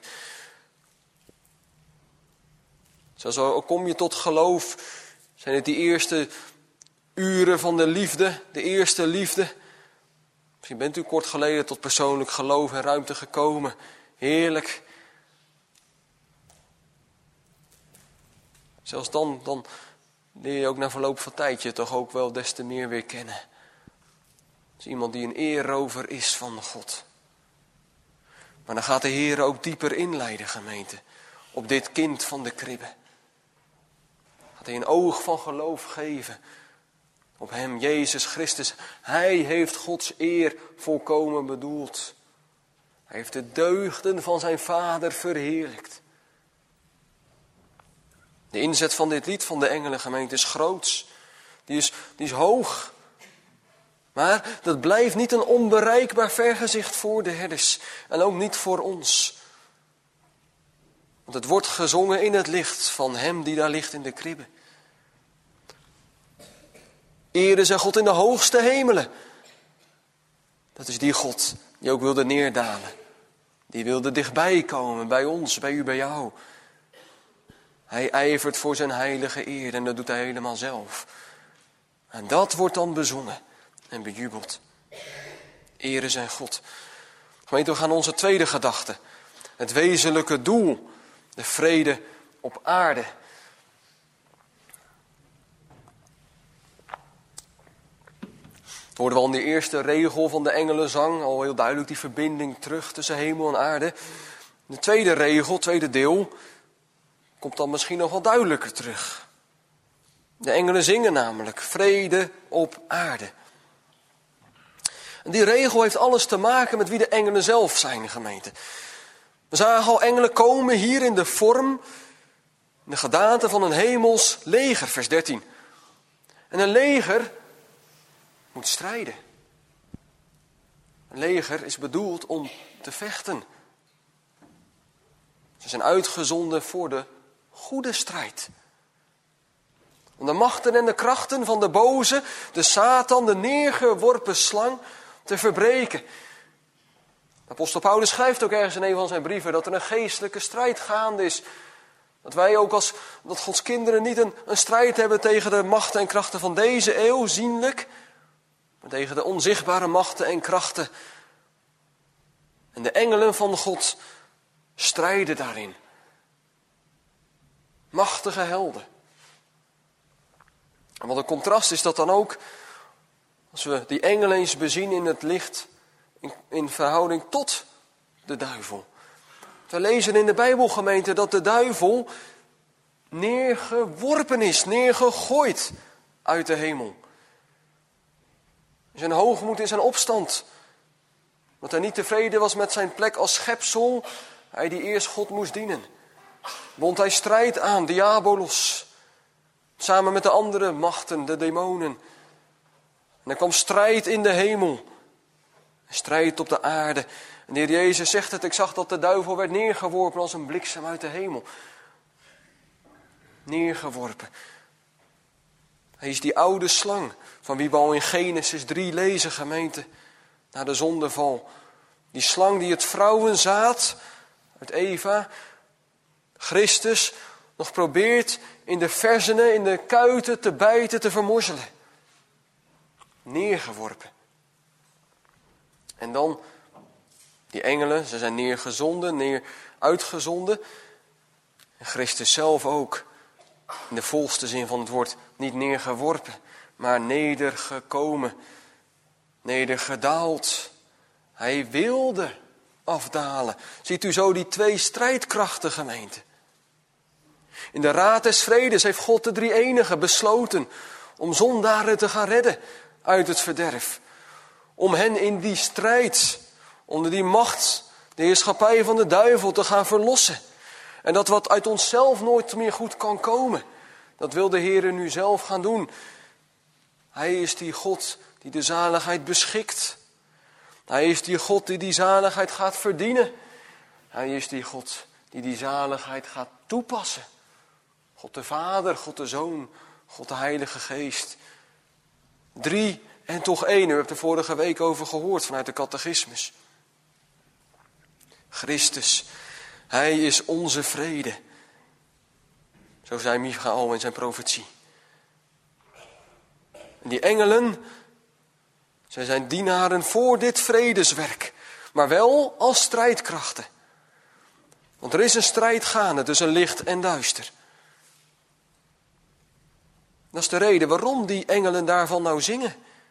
Zelfs al kom je tot geloof, zijn het die eerste uren van de liefde, de eerste liefde. Misschien bent u kort geleden tot persoonlijk geloof en ruimte gekomen. Heerlijk. Zelfs dan, dan leer je ook na verloop van tijd je toch ook wel des te meer weer kennen. Als iemand die een eerrover is van God. Maar dan gaat de Heer ook dieper inleiden, gemeente. Op dit kind van de kribbe. Gaat hij een oog van geloof geven. Op hem, Jezus Christus. Hij heeft Gods eer volkomen bedoeld. Hij heeft de deugden van zijn Vader verheerlijkt. De inzet van dit lied van de engelengemeente is groots. Die is, die is hoog. Maar dat blijft niet een onbereikbaar vergezicht voor de herders. En ook niet voor ons. Want het wordt gezongen in het licht van hem die daar ligt in de kribbe. Ere zij God in de hoogste hemelen. Dat is die God die ook wilde neerdalen. Die wilde dichtbij komen, bij ons, bij u, bij jou. Hij ijvert voor zijn heilige eer en dat doet hij helemaal zelf. En dat wordt dan bezongen en bejubeld. Ere zijn God. Gemeente, we gaan onze tweede gedachte. Het wezenlijke doel. De vrede op aarde. Het hoorden we al in de eerste regel van de engelenzang. Al heel duidelijk die verbinding terug tussen hemel en aarde. De tweede regel, tweede deel, komt dan misschien nog wel duidelijker terug. De engelen zingen namelijk vrede op aarde. En die regel heeft alles te maken met wie de engelen zelf zijn, gemeente. We zagen al engelen komen hier in de vorm, in de gedaante van een hemels leger, vers dertien. En een leger moet strijden. Een leger is bedoeld om te vechten. Ze zijn uitgezonden voor de goede strijd. Om de machten en de krachten van de boze, de Satan, de neergeworpen slang, te verbreken. Apostel Paulus schrijft ook ergens in een van zijn brieven dat er een geestelijke strijd gaande is. Dat wij ook als dat Gods kinderen niet een, een strijd hebben tegen de machten en krachten van deze eeuw, zienlijk, maar tegen de onzichtbare machten en krachten. En de engelen van God strijden daarin. Machtige helden. En wat een contrast is dat dan ook, als we die engelen eens bezien in het licht, in, in verhouding tot de duivel. We lezen in de Bijbelgemeente dat de duivel neergeworpen is, neergegooid uit de hemel. In zijn hoogmoed, in zijn opstand. Dat hij niet tevreden was met zijn plek als schepsel, hij die eerst God moest dienen. Bond hij strijd aan, diabolos. Samen met de andere machten, de demonen. En er kwam strijd in de hemel. Strijd op de aarde. En de Heer Jezus zegt het, ik zag dat de duivel werd neergeworpen als een bliksem uit de hemel. Neergeworpen. Hij is die oude slang, van wie we al in Genesis drie lezen, gemeente, na de zondeval. Die slang die het vrouwenzaad uit Eva, Christus, nog probeert in de versenen, in de kuiten te bijten, te vermorzelen. Neergeworpen. En dan die engelen, ze zijn neergezonden, neer uitgezonden. En Christus zelf ook, in de volste zin van het woord, niet neergeworpen, maar nedergekomen, nedergedaald. Hij wilde afdalen. Ziet u zo die twee strijdkrachten, gemeente. In de raad des vredes heeft God de drie-enige besloten om zondaren te gaan redden uit het verderf. Om hen in die strijd, onder die macht, de heerschappij van de duivel te gaan verlossen. En dat wat uit onszelf nooit meer goed kan komen, dat wil de Heer nu zelf gaan doen. Hij is die God die de zaligheid beschikt. Hij is die God die die zaligheid gaat verdienen. Hij is die God die die zaligheid gaat toepassen. God de Vader, God de Zoon, God de Heilige Geest. Drie en toch één. U hebt er vorige week over gehoord vanuit de catechismus. Christus, Hij is onze vrede. Zo zei Michael in zijn profetie. En die engelen, zij zijn dienaren voor dit vredeswerk. Maar wel als strijdkrachten. Want er is een strijd gaande tussen licht en duister. Dat is de reden waarom die engelen daarvan nou zingen.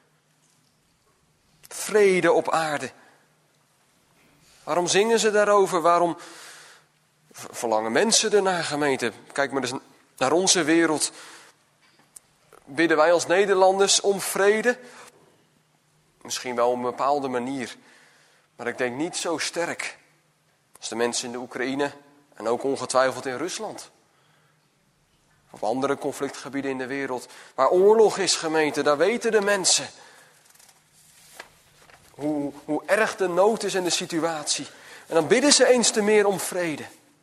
Vrede op aarde. Waarom zingen ze daarover? Waarom verlangen mensen ernaar, gemeente? Kijk maar eens naar onze wereld. Bidden wij als Nederlanders om vrede? Misschien wel op een bepaalde manier. Maar ik denk niet zo sterk als de mensen in de Oekraïne en ook ongetwijfeld in Rusland. Of andere conflictgebieden in de wereld. Waar oorlog is, gemeente, daar weten de mensen hoe, hoe erg de nood is en de situatie. En dan bidden ze eens te meer om vrede.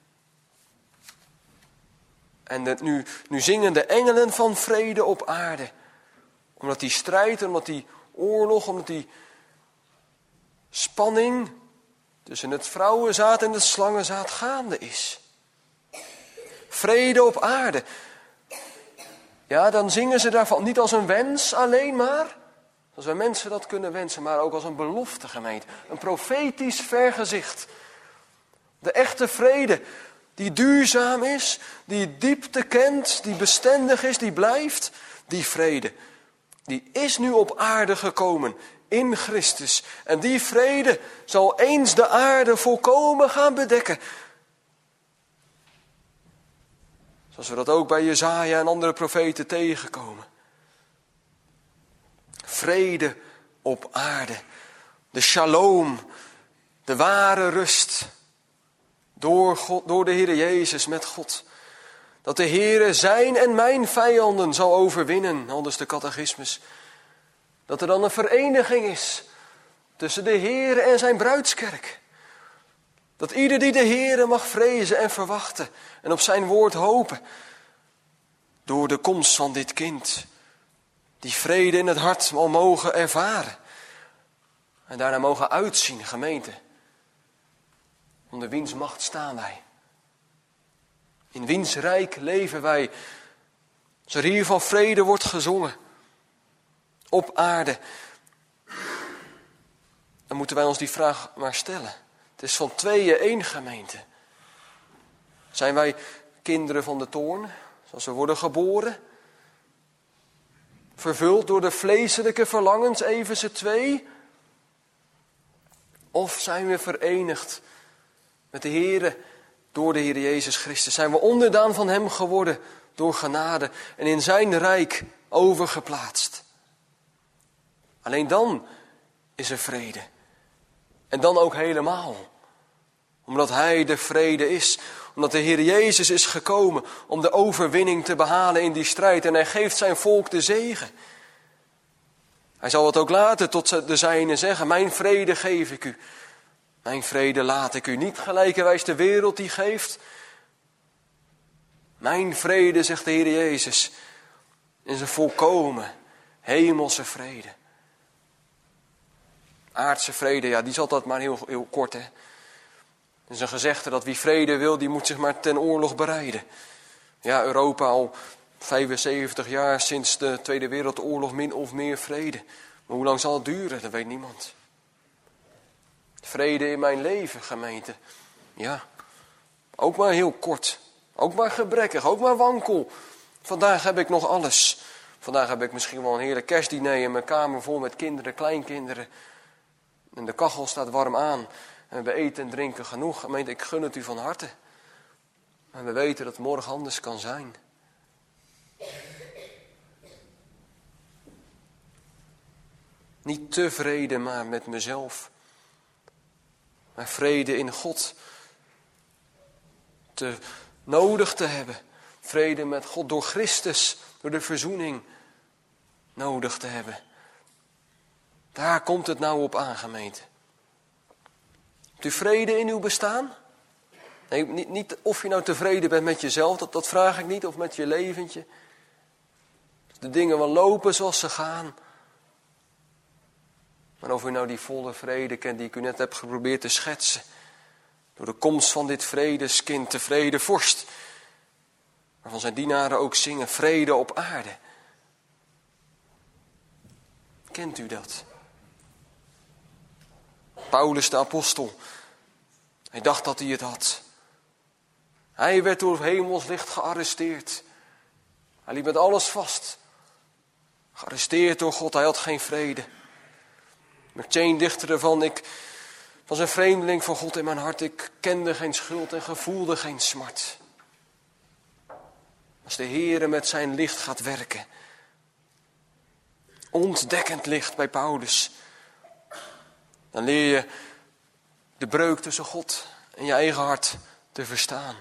En de, nu, nu zingen de engelen van vrede op aarde. Omdat die strijd, omdat die oorlog, omdat die spanning tussen het vrouwenzaad en het slangenzaad gaande is. Vrede op aarde. Ja, dan zingen ze daarvan niet als een wens alleen maar. Als wij mensen dat kunnen wensen, maar ook als een belofte, gemeente. Een profetisch vergezicht. De echte vrede die duurzaam is, die diepte kent, die bestendig is, die blijft. Die vrede, die is nu op aarde gekomen in Christus. En die vrede zal eens de aarde volkomen gaan bedekken. Zoals we dat ook bij Jesaja en andere profeten tegenkomen. Vrede op aarde. De shalom. De ware rust. Door, God, door de Heer Jezus met God. Dat de Heer zijn en mijn vijanden zal overwinnen. Aldus de catechismus. Dat er dan een vereniging is. Tussen de Heer en zijn bruidskerk. Dat ieder die de Heere mag vrezen en verwachten en op zijn woord hopen. Door de komst van dit kind. Die vrede in het hart al mogen ervaren. En daarna mogen uitzien, gemeente. Onder wiens macht staan wij. In wiens rijk leven wij. Als er hier van vrede wordt gezongen. Op aarde. Dan moeten wij ons die vraag maar stellen. Het is van tweeën één, gemeente. Zijn wij kinderen van de toorn, zoals we worden geboren? Vervuld door de vleeselijke verlangens, evenze twee? Of zijn we verenigd met de Heere door de Heer Jezus Christus? Zijn we onderdaan van Hem geworden door genade en in zijn rijk overgeplaatst? Alleen dan is er vrede. En dan ook helemaal. Omdat Hij de vrede is. Omdat de Heer Jezus is gekomen om de overwinning te behalen in die strijd. En Hij geeft zijn volk de zegen. Hij zal het ook later tot de zijnen zeggen. Mijn vrede geef ik u. Mijn vrede laat ik u. Niet gelijkerwijs de wereld die geeft. Mijn vrede, zegt de Heer Jezus, is een volkomen hemelse vrede. Aardse vrede, ja, die is altijd maar heel, heel kort, hè. Het is een gezegde dat wie vrede wil, die moet zich maar ten oorlog bereiden. Ja, Europa al vijfenzeventig jaar sinds de Tweede Wereldoorlog min of meer vrede. Maar hoe lang zal het duren, dat weet niemand. Vrede in mijn leven, gemeente. Ja, ook maar heel kort. Ook maar gebrekkig, ook maar wankel. Vandaag heb ik nog alles. Vandaag heb ik misschien wel een heerlijk kerstdiner in mijn kamer vol met kinderen, kleinkinderen. En de kachel staat warm aan. En we hebben eten en drinken genoeg. Gemeente, ik gun het u van harte. Maar we weten dat het morgen anders kan zijn. Niet tevreden maar met mezelf. Maar vrede in God. Te nodig te hebben. Vrede met God door Christus. Door de verzoening. Nodig te hebben. Daar komt het nou op aan, gemeente. Hebt u vrede in uw bestaan? Nee, niet, niet of je nou tevreden bent met jezelf, dat, dat vraag ik niet, of met je leventje. De dingen wel lopen zoals ze gaan. Maar of u nou die volle vrede kent die ik u net heb geprobeerd te schetsen. Door de komst van dit vredeskind, de vredevorst. Waarvan zijn dienaren ook zingen, vrede op aarde. Kent u dat? Paulus de apostel. Hij dacht dat hij het had. Hij werd door hemelslicht gearresteerd. Hij liep met alles vast. Gearresteerd door God, hij had geen vrede. McChain dichtte ervan, ik was een vreemdeling van God in mijn hart. Ik kende geen schuld en gevoelde geen smart. Als de Heere met zijn licht gaat werken. Ontdekkend licht bij Paulus. Dan leer je de breuk tussen God en je eigen hart te verstaan.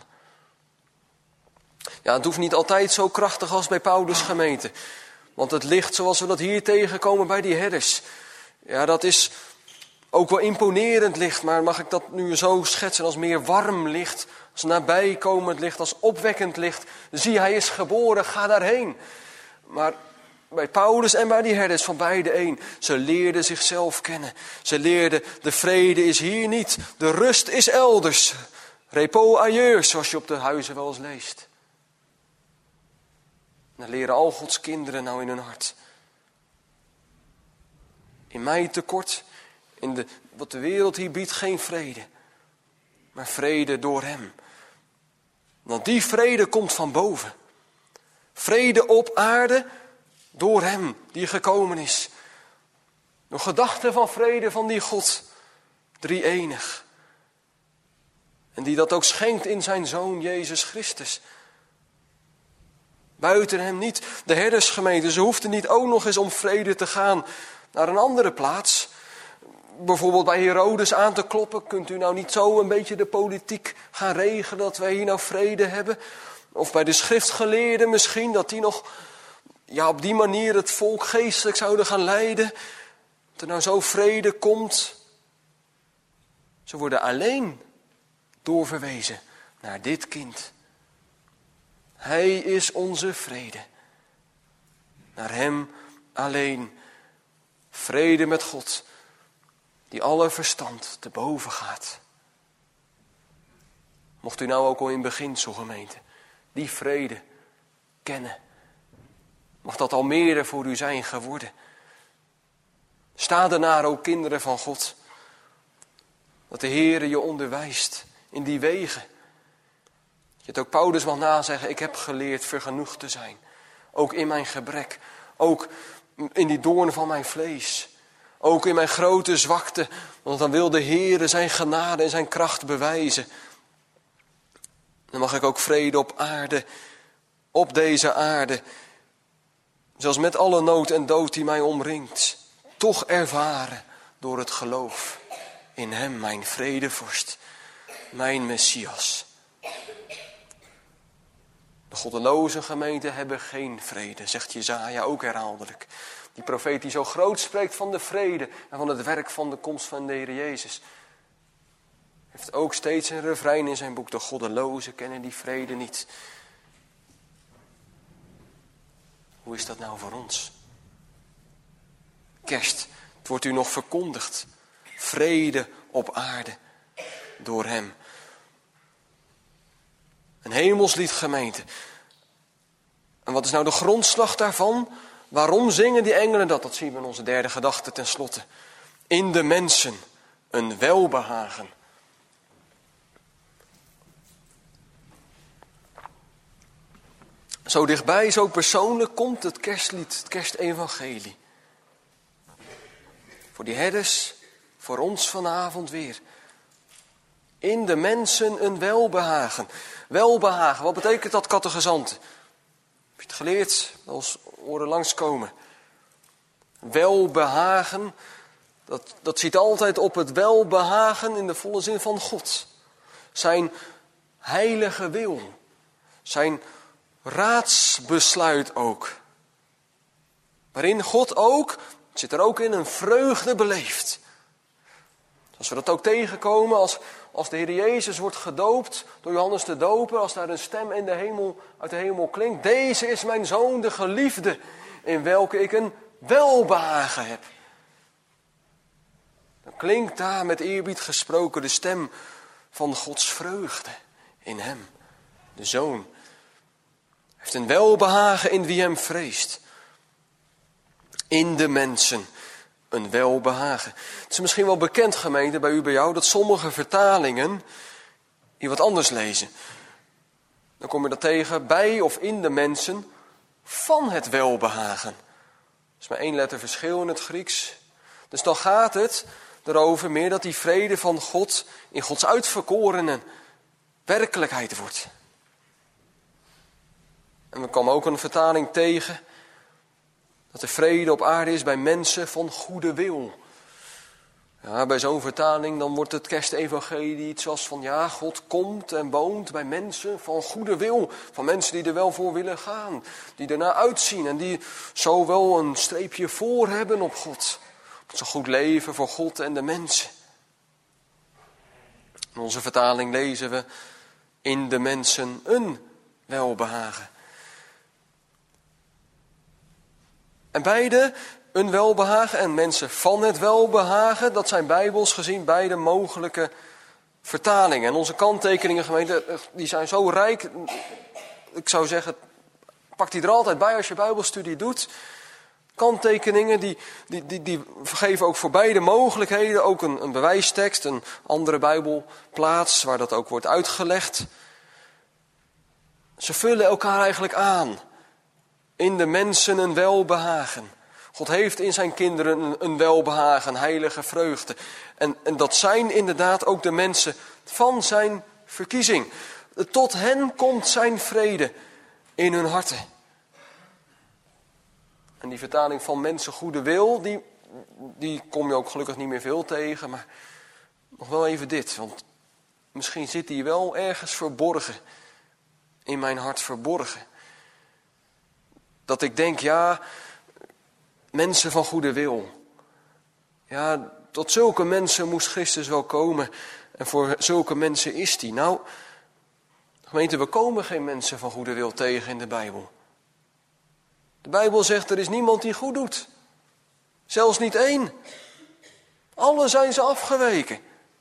Ja, het hoeft niet altijd zo krachtig als bij Paulus, gemeente. Want het licht zoals we dat hier tegenkomen bij die herders. Ja, dat is ook wel imponerend licht. Maar mag ik dat nu zo schetsen als meer warm licht. Als nabijkomend licht, als opwekkend licht. Zie, hij is geboren, ga daarheen. Maar bij Paulus en bij die herders van beide één. Ze leerden zichzelf kennen. Ze leerden, de vrede is hier niet. De rust is elders. Repos ailleurs, zoals je op de huizen wel eens leest. Dat leren al Gods kinderen nou in hun hart. In mij tekort, in de, wat de wereld hier biedt, geen vrede. Maar vrede door hem. Want die vrede komt van boven. Vrede op aarde door hem die gekomen is. Een gedachte van vrede van die God, drie-enig. En die dat ook schenkt in zijn Zoon Jezus Christus. Buiten hem niet. De herdersgemeente, ze hoefden niet ook nog eens om vrede te gaan naar een andere plaats. Bijvoorbeeld bij Herodes aan te kloppen. Kunt u nou niet zo een beetje de politiek gaan regelen dat wij hier nou vrede hebben? Of bij de schriftgeleerden misschien, dat die nog ja, op die manier het volk geestelijk zouden gaan leiden. Dat er nou zo vrede komt. Ze worden alleen doorverwezen naar dit kind. Hij is onze vrede. Naar hem alleen. Vrede met God, die alle verstand te boven gaat. Mocht u nou ook al in beginsel, gemeente, die vrede kennen. Mag dat al meer voor u zijn geworden. Sta daarnaar, ook kinderen van God. Dat de Heere je onderwijst in die wegen. Je het ook Paulus mag nazeggen, ik heb geleerd vergenoegd te zijn. Ook in mijn gebrek. Ook in die doorn van mijn vlees. Ook in mijn grote zwakte. Want dan wil de Heere zijn genade en zijn kracht bewijzen. Dan mag ik ook vrede op aarde. Op deze aarde. Zelfs met alle nood en dood die mij omringt. Toch ervaren door het geloof in hem, mijn vredevorst. Mijn Messias. De goddeloze gemeenten hebben geen vrede, zegt Jesaja ook herhaaldelijk. Die profeet die zo groot spreekt van de vrede en van het werk van de komst van de Heer Jezus. Heeft ook steeds een refrein in zijn boek. De goddelozen kennen die vrede niet. Hoe is dat nou voor ons? Kerst, het wordt u nog verkondigd. Vrede op aarde door hem. Een hemelslied, gemeente. En wat is nou de grondslag daarvan? Waarom zingen die engelen dat? Dat zien we in onze derde gedachte tenslotte. In de mensen een welbehagen. Zo dichtbij, zo persoonlijk komt het kerstlied, het kerstevangelie. Voor die herders, voor ons vanavond weer. In de mensen een welbehagen. Welbehagen, wat betekent dat, catechizanten? Heb je het geleerd? Als oren langskomen. Welbehagen, dat, dat ziet altijd op het welbehagen in de volle zin van God. Zijn heilige wil. Zijn raadsbesluit ook. Waarin God ook Het zit er ook in, een vreugde beleeft. Als we dat ook tegenkomen, als, als de Heer Jezus wordt gedoopt door Johannes de Doper, als daar een stem in de hemel, uit de hemel klinkt. Deze is mijn zoon, de geliefde, in welke ik een welbehagen heb. Dan klinkt daar met eerbied gesproken de stem van Gods vreugde in hem. De Zoon heeft een welbehagen in wie hem vreest. In de mensen een welbehagen. Het is misschien wel bekend, gemeente, bij u, bij jou, dat sommige vertalingen hier wat anders lezen. Dan kom je dat tegen, bij of in de mensen van het welbehagen. Er is maar één letter verschil in het Grieks. Dus dan gaat het erover meer dat die vrede van God in Gods uitverkorenen werkelijkheid wordt. En we komen ook een vertaling tegen dat de vrede op aarde is bij mensen van goede wil. Ja, bij zo'n vertaling dan wordt het kerstevangelie iets als van ja, God komt en woont bij mensen van goede wil. Van mensen die er wel voor willen gaan, die ernaar uitzien en die zo wel een streepje voor hebben op God. Op zo'n goed leven voor God en de mensen. In onze vertaling lezen we in de mensen een welbehagen. En beide, een welbehagen en mensen van het welbehagen, dat zijn bijbels gezien beide mogelijke vertalingen. En onze kanttekeningen, gemeente, die zijn zo rijk. Ik zou zeggen, pak die er altijd bij als je bijbelstudie doet. Kanttekeningen, die, die, die, die geven ook voor beide mogelijkheden ook een, een bewijstekst, een andere bijbelplaats waar dat ook wordt uitgelegd. Ze vullen elkaar eigenlijk aan. In de mensen een welbehagen. God heeft in zijn kinderen een, een welbehagen, heilige vreugde. En, en dat zijn inderdaad ook de mensen van zijn verkiezing. Tot hen komt zijn vrede in hun harten. En die vertaling van mensen goede wil, die, die kom je ook gelukkig niet meer veel tegen. Maar nog wel even dit, want misschien zit die wel ergens verborgen. In mijn hart verborgen. Dat ik denk, ja, mensen van goede wil. Ja, tot zulke mensen moest Christus wel komen. En voor zulke mensen is die. Nou, gemeente, we komen geen mensen van goede wil tegen in de Bijbel. De Bijbel zegt, er is niemand die goed doet. Zelfs niet één. Alle zijn ze afgeweken.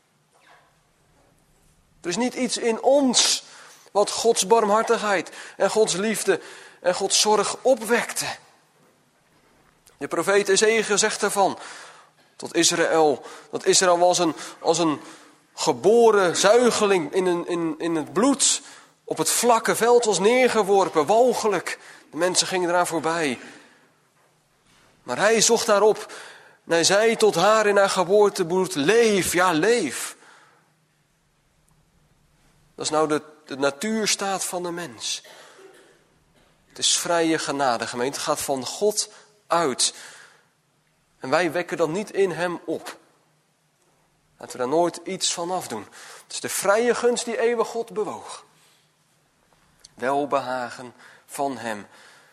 Er is niet iets in ons wat Gods barmhartigheid en Gods liefde en Gods zorg opwekte. De profeet Ezechiël zegt ervan tot Israël, dat Israël was een, als een geboren zuigeling in, een, in, in het bloed op het vlakke veld was neergeworpen, walgelijk. De mensen gingen eraan voorbij. Maar hij zocht daarop en hij zei tot haar in haar geboortebloed, leef, ja leef. Dat is nou de, de natuurstaat van de mens. Het is vrije genade, gemeente. Het gaat van God uit. En wij wekken dat niet in hem op. Laten we daar nooit iets van afdoen. Het is de vrije gunst die eeuwig God bewoog. Welbehagen van hem.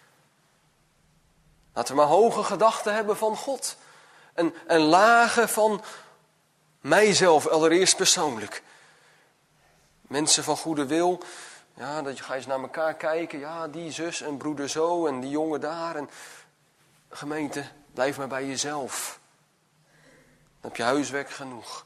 Laten we maar hoge gedachten hebben van God. En, en lage van mijzelf, allereerst persoonlijk. Mensen van goede wil. Ja, dat je ga eens naar elkaar kijken. Ja, die zus en broeder zo en die jongen daar. En gemeente, blijf maar bij jezelf. Dan heb je huiswerk genoeg.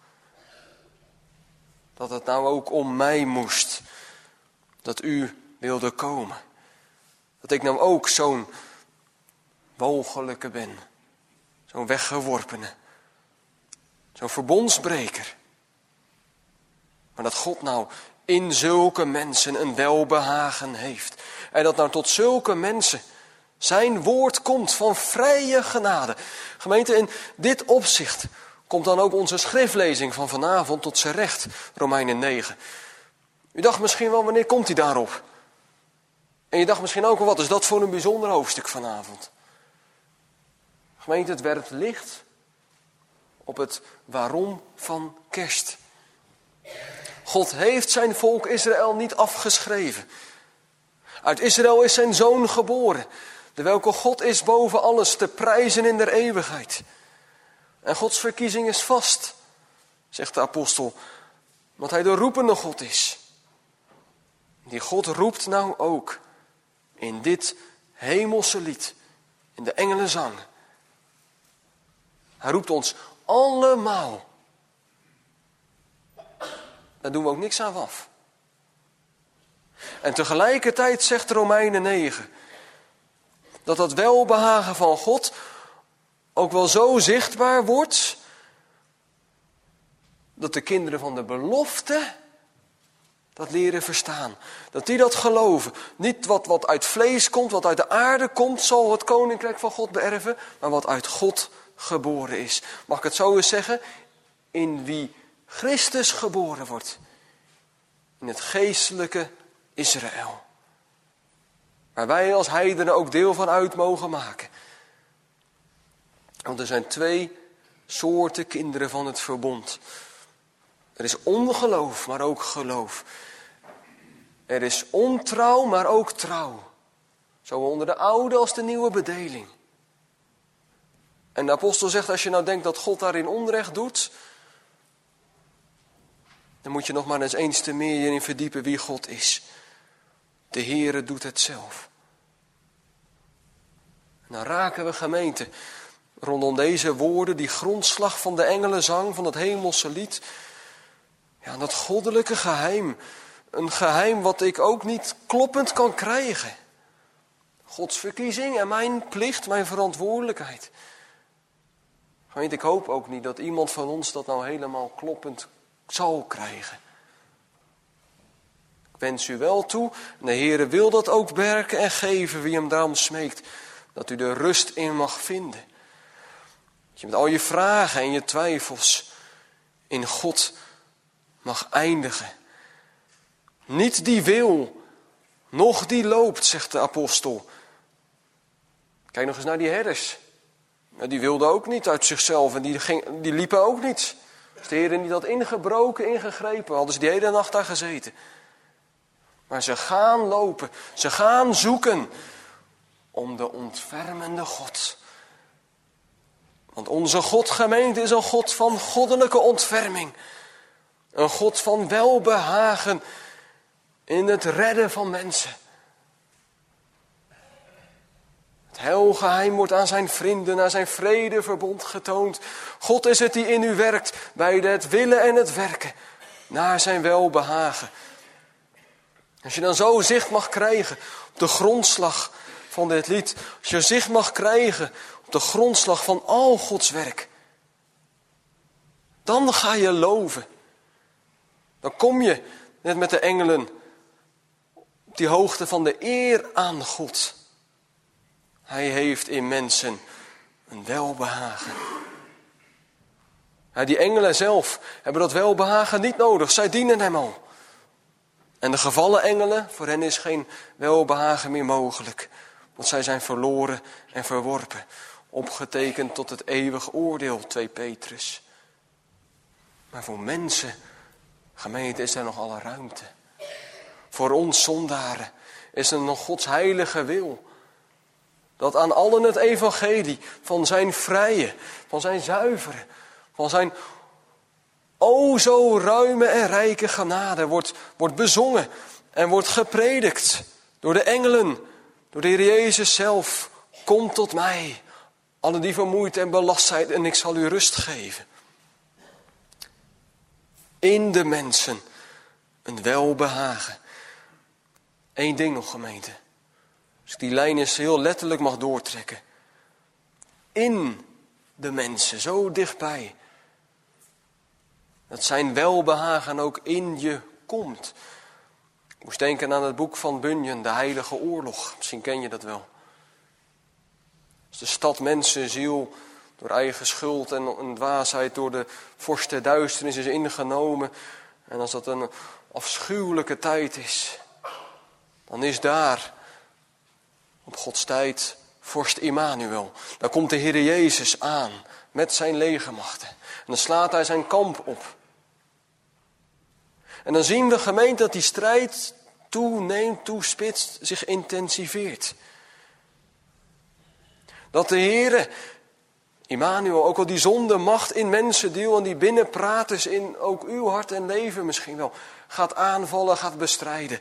Dat het nou ook om mij moest. Dat u wilde komen. Dat ik nou ook zo'n walgelijke ben. Zo'n weggeworpene. Zo'n verbondsbreker. Maar dat God nou in zulke mensen een welbehagen heeft. En dat nou tot zulke mensen zijn woord komt van vrije genade. Gemeente, in dit opzicht komt dan ook onze schriftlezing van vanavond tot zijn recht. Romeinen negen. U dacht misschien wel, wanneer komt hij daarop? En je dacht misschien ook wel, wat is dat voor een bijzonder hoofdstuk vanavond? Gemeente, het werpt licht op het waarom van kerst. God heeft zijn volk Israël niet afgeschreven. Uit Israël is zijn zoon geboren. De welke God is boven alles te prijzen in der eeuwigheid. En Gods verkiezing is vast, zegt de apostel, want hij de roepende God is. Die God roept nou ook in dit hemelse lied, in de engelenzang. Hij roept ons allemaal. Daar doen we ook niks aan af. En tegelijkertijd zegt Romeinen negen, dat dat welbehagen van God ook wel zo zichtbaar wordt, dat de kinderen van de belofte dat leren verstaan. Dat die dat geloven. Niet wat, wat uit vlees komt, wat uit de aarde komt, zal het koninkrijk van God beërven, maar wat uit God geboren is. Mag ik het zo eens zeggen? In wie Christus geboren wordt. In het geestelijke Israël. Waar wij als heidenen ook deel van uit mogen maken. Want er zijn twee soorten kinderen van het verbond. Er is ongeloof, maar ook geloof. Er is ontrouw, maar ook trouw. Zowel onder de oude als de nieuwe bedeling. En de apostel zegt, als je nou denkt dat God daarin onrecht doet, dan moet je nog maar eens eens te meer in verdiepen wie God is. De Heere doet het zelf. En dan raken we gemeente rondom deze woorden, die grondslag van de engelenzang, van het hemelse lied. Ja, dat goddelijke geheim. Een geheim wat ik ook niet kloppend kan krijgen. Gods verkiezing en mijn plicht, mijn verantwoordelijkheid. Gemeente, ik hoop ook niet dat iemand van ons dat nou helemaal kloppend zal krijgen. Ik wens u wel toe, en de Heere wil dat ook werken en geven wie hem daarom smeekt, dat u er rust in mag vinden. Dat je met al je vragen en je twijfels in God mag eindigen. Niet die wil, noch die loopt, zegt de apostel. Kijk nog eens naar die herders. Die wilden ook niet uit zichzelf en die, ging, die liepen ook niet. Als de Heer niet had ingebroken, ingegrepen, hadden ze die hele nacht daar gezeten. Maar ze gaan lopen, ze gaan zoeken om de ontfermende God. Want onze God, gemeente, is een God van goddelijke ontferming. Een God van welbehagen in het redden van mensen. Het heilgeheim wordt aan zijn vrienden, aan zijn vredeverbond getoond. God is het die in u werkt, bij het willen en het werken, naar zijn welbehagen. Als je dan zo zicht mag krijgen op de grondslag van dit lied, als je zicht mag krijgen op de grondslag van al Gods werk, dan ga je loven. Dan kom je, net met de engelen, op die hoogte van de eer aan God. Hij heeft in mensen een welbehagen. Ja, die engelen zelf hebben dat welbehagen niet nodig. Zij dienen hem al. En de gevallen engelen, voor hen is geen welbehagen meer mogelijk. Want zij zijn verloren en verworpen. Opgetekend tot het eeuwig oordeel, twee Petrus. Maar voor mensen, gemeente, is er nog alle ruimte. Voor ons zondaren is er nog Gods heilige wil. Dat aan allen het evangelie van zijn vrije, van zijn zuivere, van zijn o zo ruime en rijke genade wordt, wordt bezongen en wordt gepredikt door de engelen, door de Heer Jezus zelf. Kom tot mij, allen die vermoeid en belast zijn, en ik zal u rust geven. In de mensen een welbehagen. Eén ding nog, gemeente. Als ik die lijn eens heel letterlijk mag doortrekken. In de mensen, zo dichtbij. Dat zijn welbehagen ook in je komt. Ik moest denken aan het boek van Bunyan, De Heilige Oorlog. Misschien ken je dat wel. Als de stad mensenziel door eigen schuld en, en dwaasheid door de vorst der duisternis is ingenomen. En als dat een afschuwelijke tijd is, dan is daar op Gods tijd vorst Immanuel. Dan komt de Heer Jezus aan met zijn legermachten. En dan slaat hij zijn kamp op. En dan zien we, gemeente, dat die strijd toeneemt, toespitst, zich intensiveert. Dat de Heere, Immanuel, ook al die zonde macht in mensen deel en die binnenpraat is in ook uw hart en leven misschien wel, gaat aanvallen, gaat bestrijden.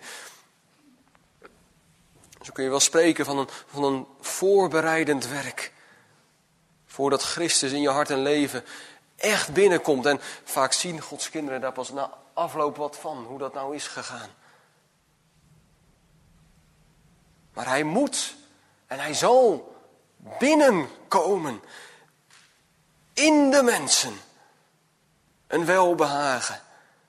Zo kun je wel spreken van een, van een voorbereidend werk. Voordat Christus in je hart en leven echt binnenkomt. En vaak zien Gods kinderen daar pas na afloop wat van, hoe dat nou is gegaan. Maar hij moet en hij zal binnenkomen in de mensen. Een welbehagen.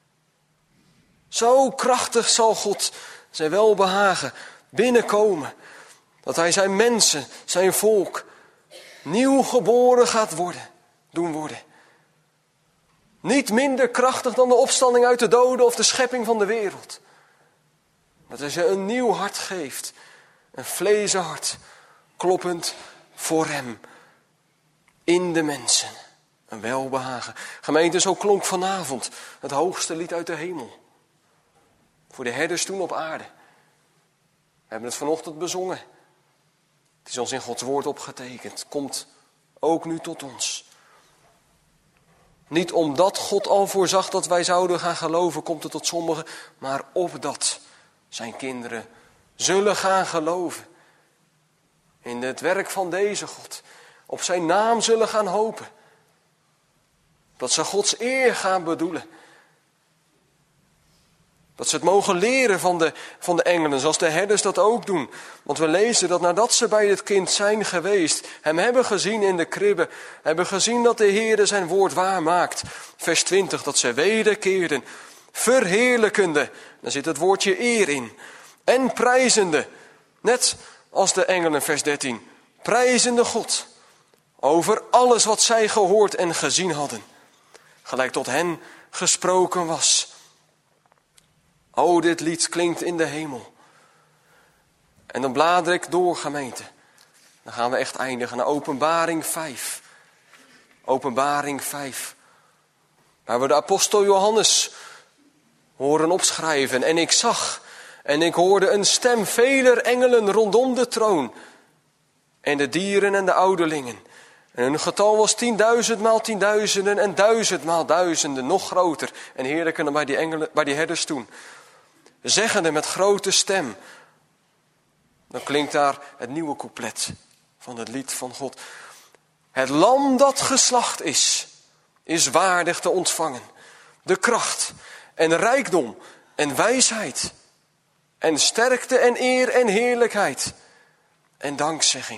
Zo krachtig zal God zijn welbehagen binnenkomen. Dat hij zijn mensen, zijn volk, nieuw geboren gaat worden, doen worden. Niet minder krachtig dan de opstanding uit de doden of de schepping van de wereld. Dat hij ze een nieuw hart geeft. Een vlezen hart, kloppend voor hem. In de mensen. Een welbehagen. Gemeente, zo klonk vanavond het hoogste lied uit de hemel. Voor de herders toen op aarde. We hebben het vanochtend bezongen. Het is ons in Gods woord opgetekend. Komt ook nu tot ons. Niet omdat God al voorzag dat wij zouden gaan geloven, komt het tot sommigen. Maar opdat zijn kinderen zullen gaan geloven. In het werk van deze God. Op zijn naam zullen gaan hopen. Dat ze Gods eer gaan bedoelen. Dat ze het mogen leren van de, van de engelen, zoals de herders dat ook doen. Want we lezen dat nadat ze bij het kind zijn geweest, hem hebben gezien in de kribbe, hebben gezien dat de Heere zijn woord waar maakt. Vers twintig, dat ze wederkeerden, verheerlijkende, daar zit het woordje eer in, en prijzende, net als de engelen, vers dertien, prijzende God, over alles wat zij gehoord en gezien hadden, gelijk tot hen gesproken was. O, dit lied klinkt in de hemel. En dan blader ik door, gemeente. Dan gaan we echt eindigen naar Openbaring vijf. Openbaring vijf. Waar we de apostel Johannes horen opschrijven. En ik zag en ik hoorde een stem veler engelen rondom de troon. En de dieren en de ouderlingen. En hun getal was tienduizend maal tienduizenden en duizend maal duizenden. Nog groter en heerlijker dan bij die, engelen, bij die herders toen. Zeggende met grote stem. Dan klinkt daar het nieuwe couplet van het lied van God. Het lam dat geslacht is, is waardig te ontvangen. De kracht en rijkdom en wijsheid. En sterkte en eer en heerlijkheid. En dankzegging.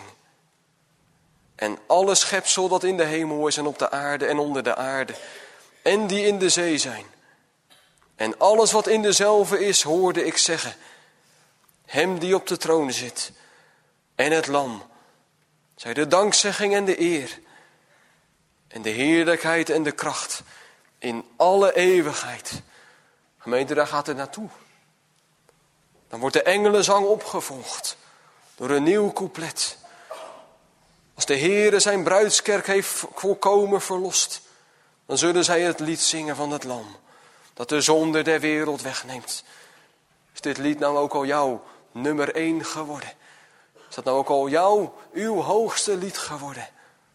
En alle schepsel dat in de hemel is en op de aarde en onder de aarde. En die in de zee zijn. En alles wat in dezelve is, hoorde ik zeggen. Hem die op de troon zit. En het lam. Zij de dankzegging en de eer. En de heerlijkheid en de kracht. In alle eeuwigheid. Gemeente, daar gaat het naartoe. Dan wordt de engelenzang opgevolgd. Door een nieuw couplet. Als de Heere zijn bruidskerk heeft volkomen verlost. Dan zullen zij het lied zingen van het lam. Dat de zonde der wereld wegneemt. Is dit lied nou ook al jouw nummer één geworden? Is dat nou ook al jouw, uw hoogste lied geworden?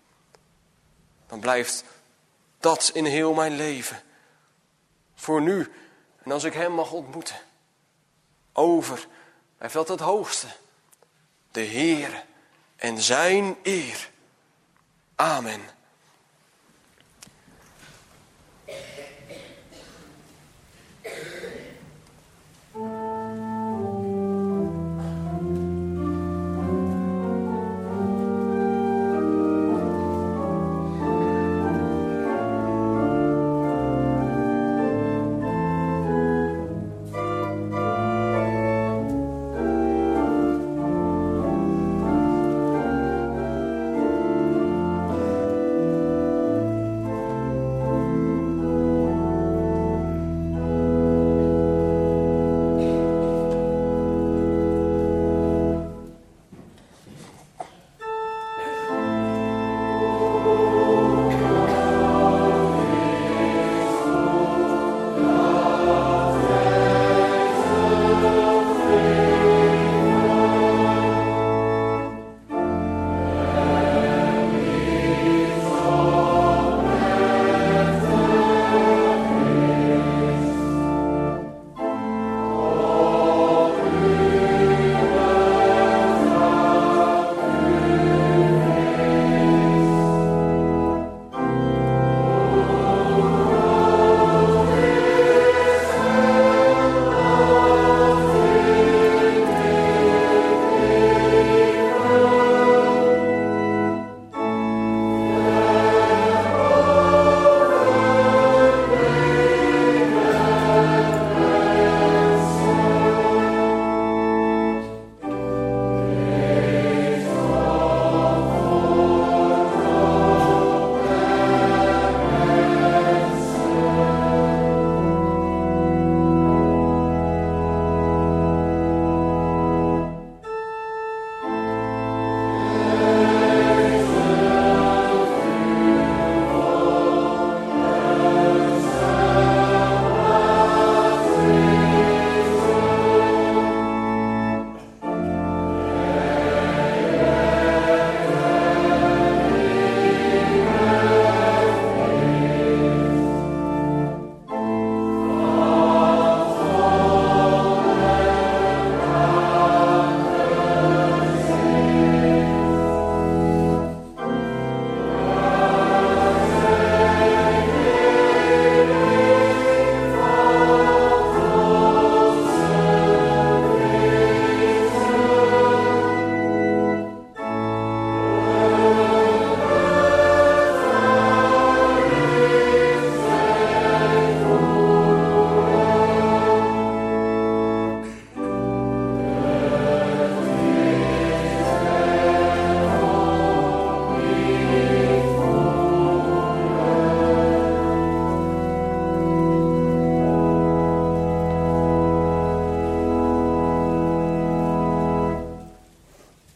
Dan blijft dat in heel mijn leven. Voor nu. En als ik hem mag ontmoeten. Over. Blijft dat het hoogste. De Heere. En zijn eer. Amen.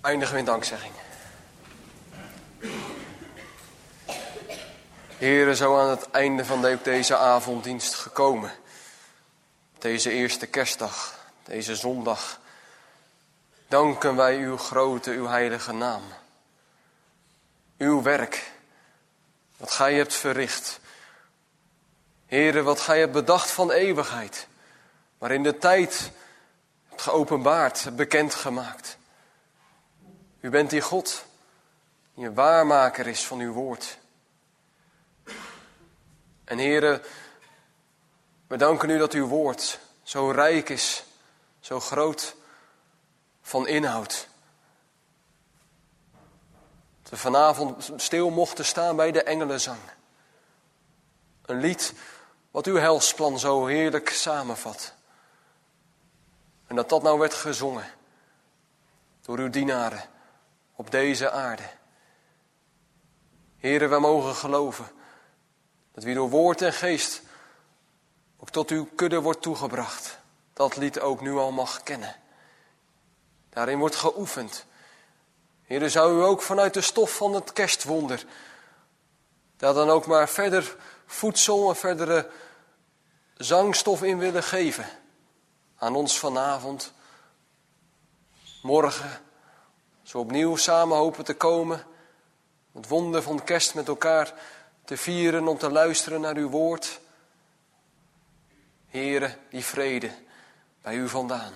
Eindigen we in dankzegging. Heere, zo aan het einde van de, deze avonddienst gekomen. Deze eerste kerstdag, deze zondag. Danken wij uw grote, uw heilige naam. Uw werk, wat gij hebt verricht. Heere, wat gij hebt bedacht van eeuwigheid. Maar in de tijd hebt geopenbaard, hebt bekendgemaakt. U bent die God, die een waarmaker is van uw woord. En Heere, we danken u dat uw woord zo rijk is, zo groot van inhoud. Dat we vanavond stil mochten staan bij de engelenzang. Een lied wat uw helsplan zo heerlijk samenvat. En dat dat nou werd gezongen door uw dienaren op deze aarde. Heere, wij mogen geloven dat wie door woord en geest ook tot uw kudde wordt toegebracht, dat lied ook nu al mag kennen. Daarin wordt geoefend. Heere, zou u ook vanuit de stof van het kerstwonder daar dan ook maar verder voedsel en verdere zangstof in willen geven aan ons vanavond, morgen, zo opnieuw samen hopen te komen, het wonder van kerst met elkaar te vieren, om te luisteren naar uw woord. Heere, die vrede bij u vandaan.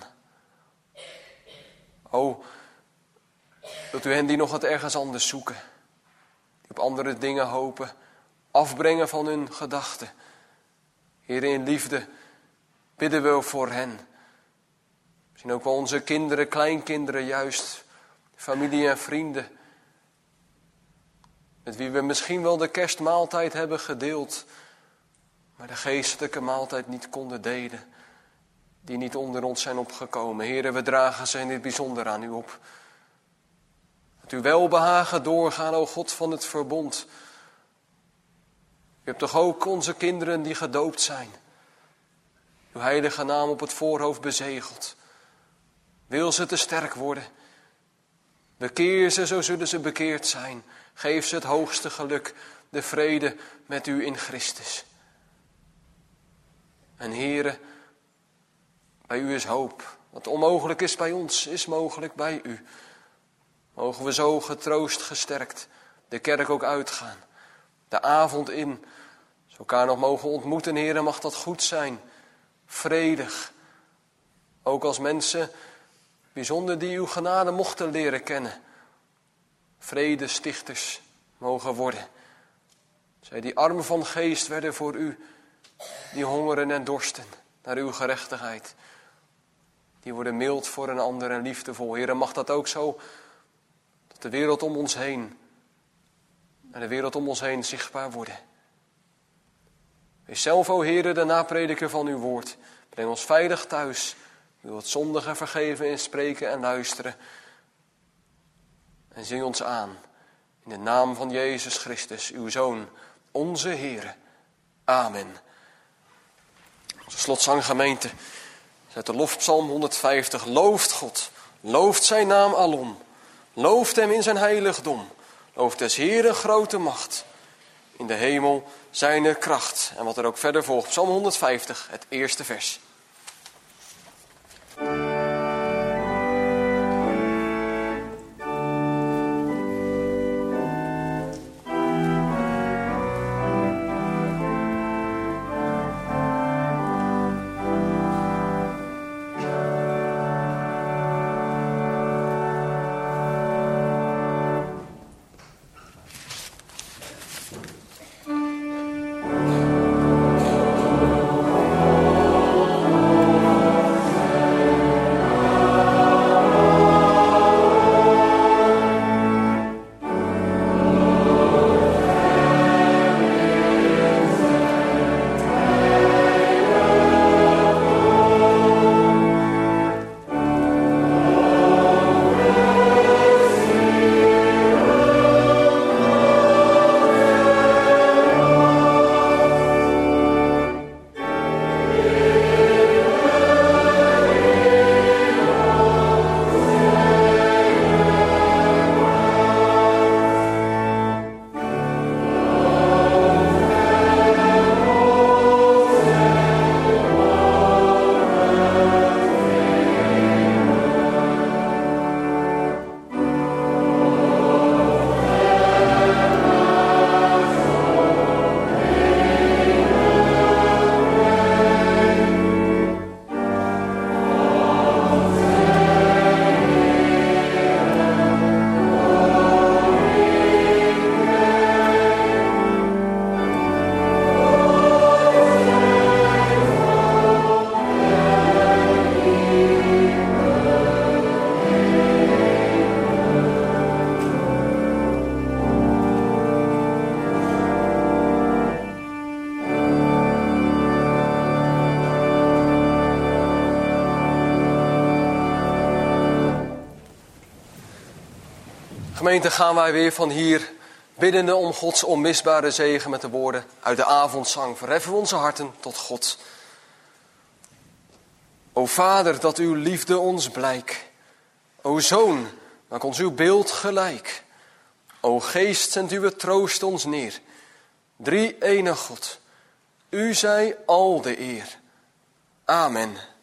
O, wilt u hen die nog wat ergens anders zoeken, die op andere dingen hopen, afbrengen van hun gedachten. Heere, in liefde bidden we voor hen. Misschien ook wel onze kinderen, kleinkinderen juist, familie en vrienden, met wie we misschien wel de kerstmaaltijd hebben gedeeld, maar de geestelijke maaltijd niet konden delen, die niet onder ons zijn opgekomen. Heere, we dragen ze in het bijzonder aan u op. Dat uw welbehagen doorgaan, o God van het verbond. U hebt toch ook onze kinderen die gedoopt zijn, uw heilige naam op het voorhoofd bezegeld. Wil ze te sterk worden. Bekeer ze, zo zullen ze bekeerd zijn. Geef ze het hoogste geluk, de vrede met u in Christus. En Heere, bij u is hoop. Wat onmogelijk is bij ons, is mogelijk bij u. Mogen we zo getroost, gesterkt de kerk ook uitgaan. De avond in, zo elkaar nog mogen ontmoeten, Heere, mag dat goed zijn. Vredig. Ook als mensen bijzonder die uw genade mochten leren kennen. Vredestichters mogen worden. Zij die arm van geest werden voor u, die hongeren en dorsten naar uw gerechtigheid. Die worden mild voor een ander en liefdevol. Heere, mag dat ook zo, dat de wereld om ons heen, en de wereld om ons heen zichtbaar worden. Wees zelf, o Heere, de naprediker van uw woord. Breng ons veilig thuis. U wilt zondigen vergeven in spreken en luisteren. En zing ons aan. In de naam van Jezus Christus, uw Zoon, onze Heere. Amen. Onze slotzanggemeente is uit de lofpsalm honderdvijftig. Looft God, looft zijn naam alom. Looft hem in zijn heiligdom. Looft des Heeren grote macht. In de hemel zijne kracht. En wat er ook verder volgt. Psalm honderdvijftig, het eerste vers. Thank gemeente, gaan wij weer van hier biddende om Gods onmisbare zegen met de woorden uit de avondzang. Verheffen we onze harten tot God. O Vader, dat uw liefde ons blijk. O Zoon, maak ons uw beeld gelijk. O Geest, zend uw troost ons neer. Drie ene God, u zij al de eer. Amen.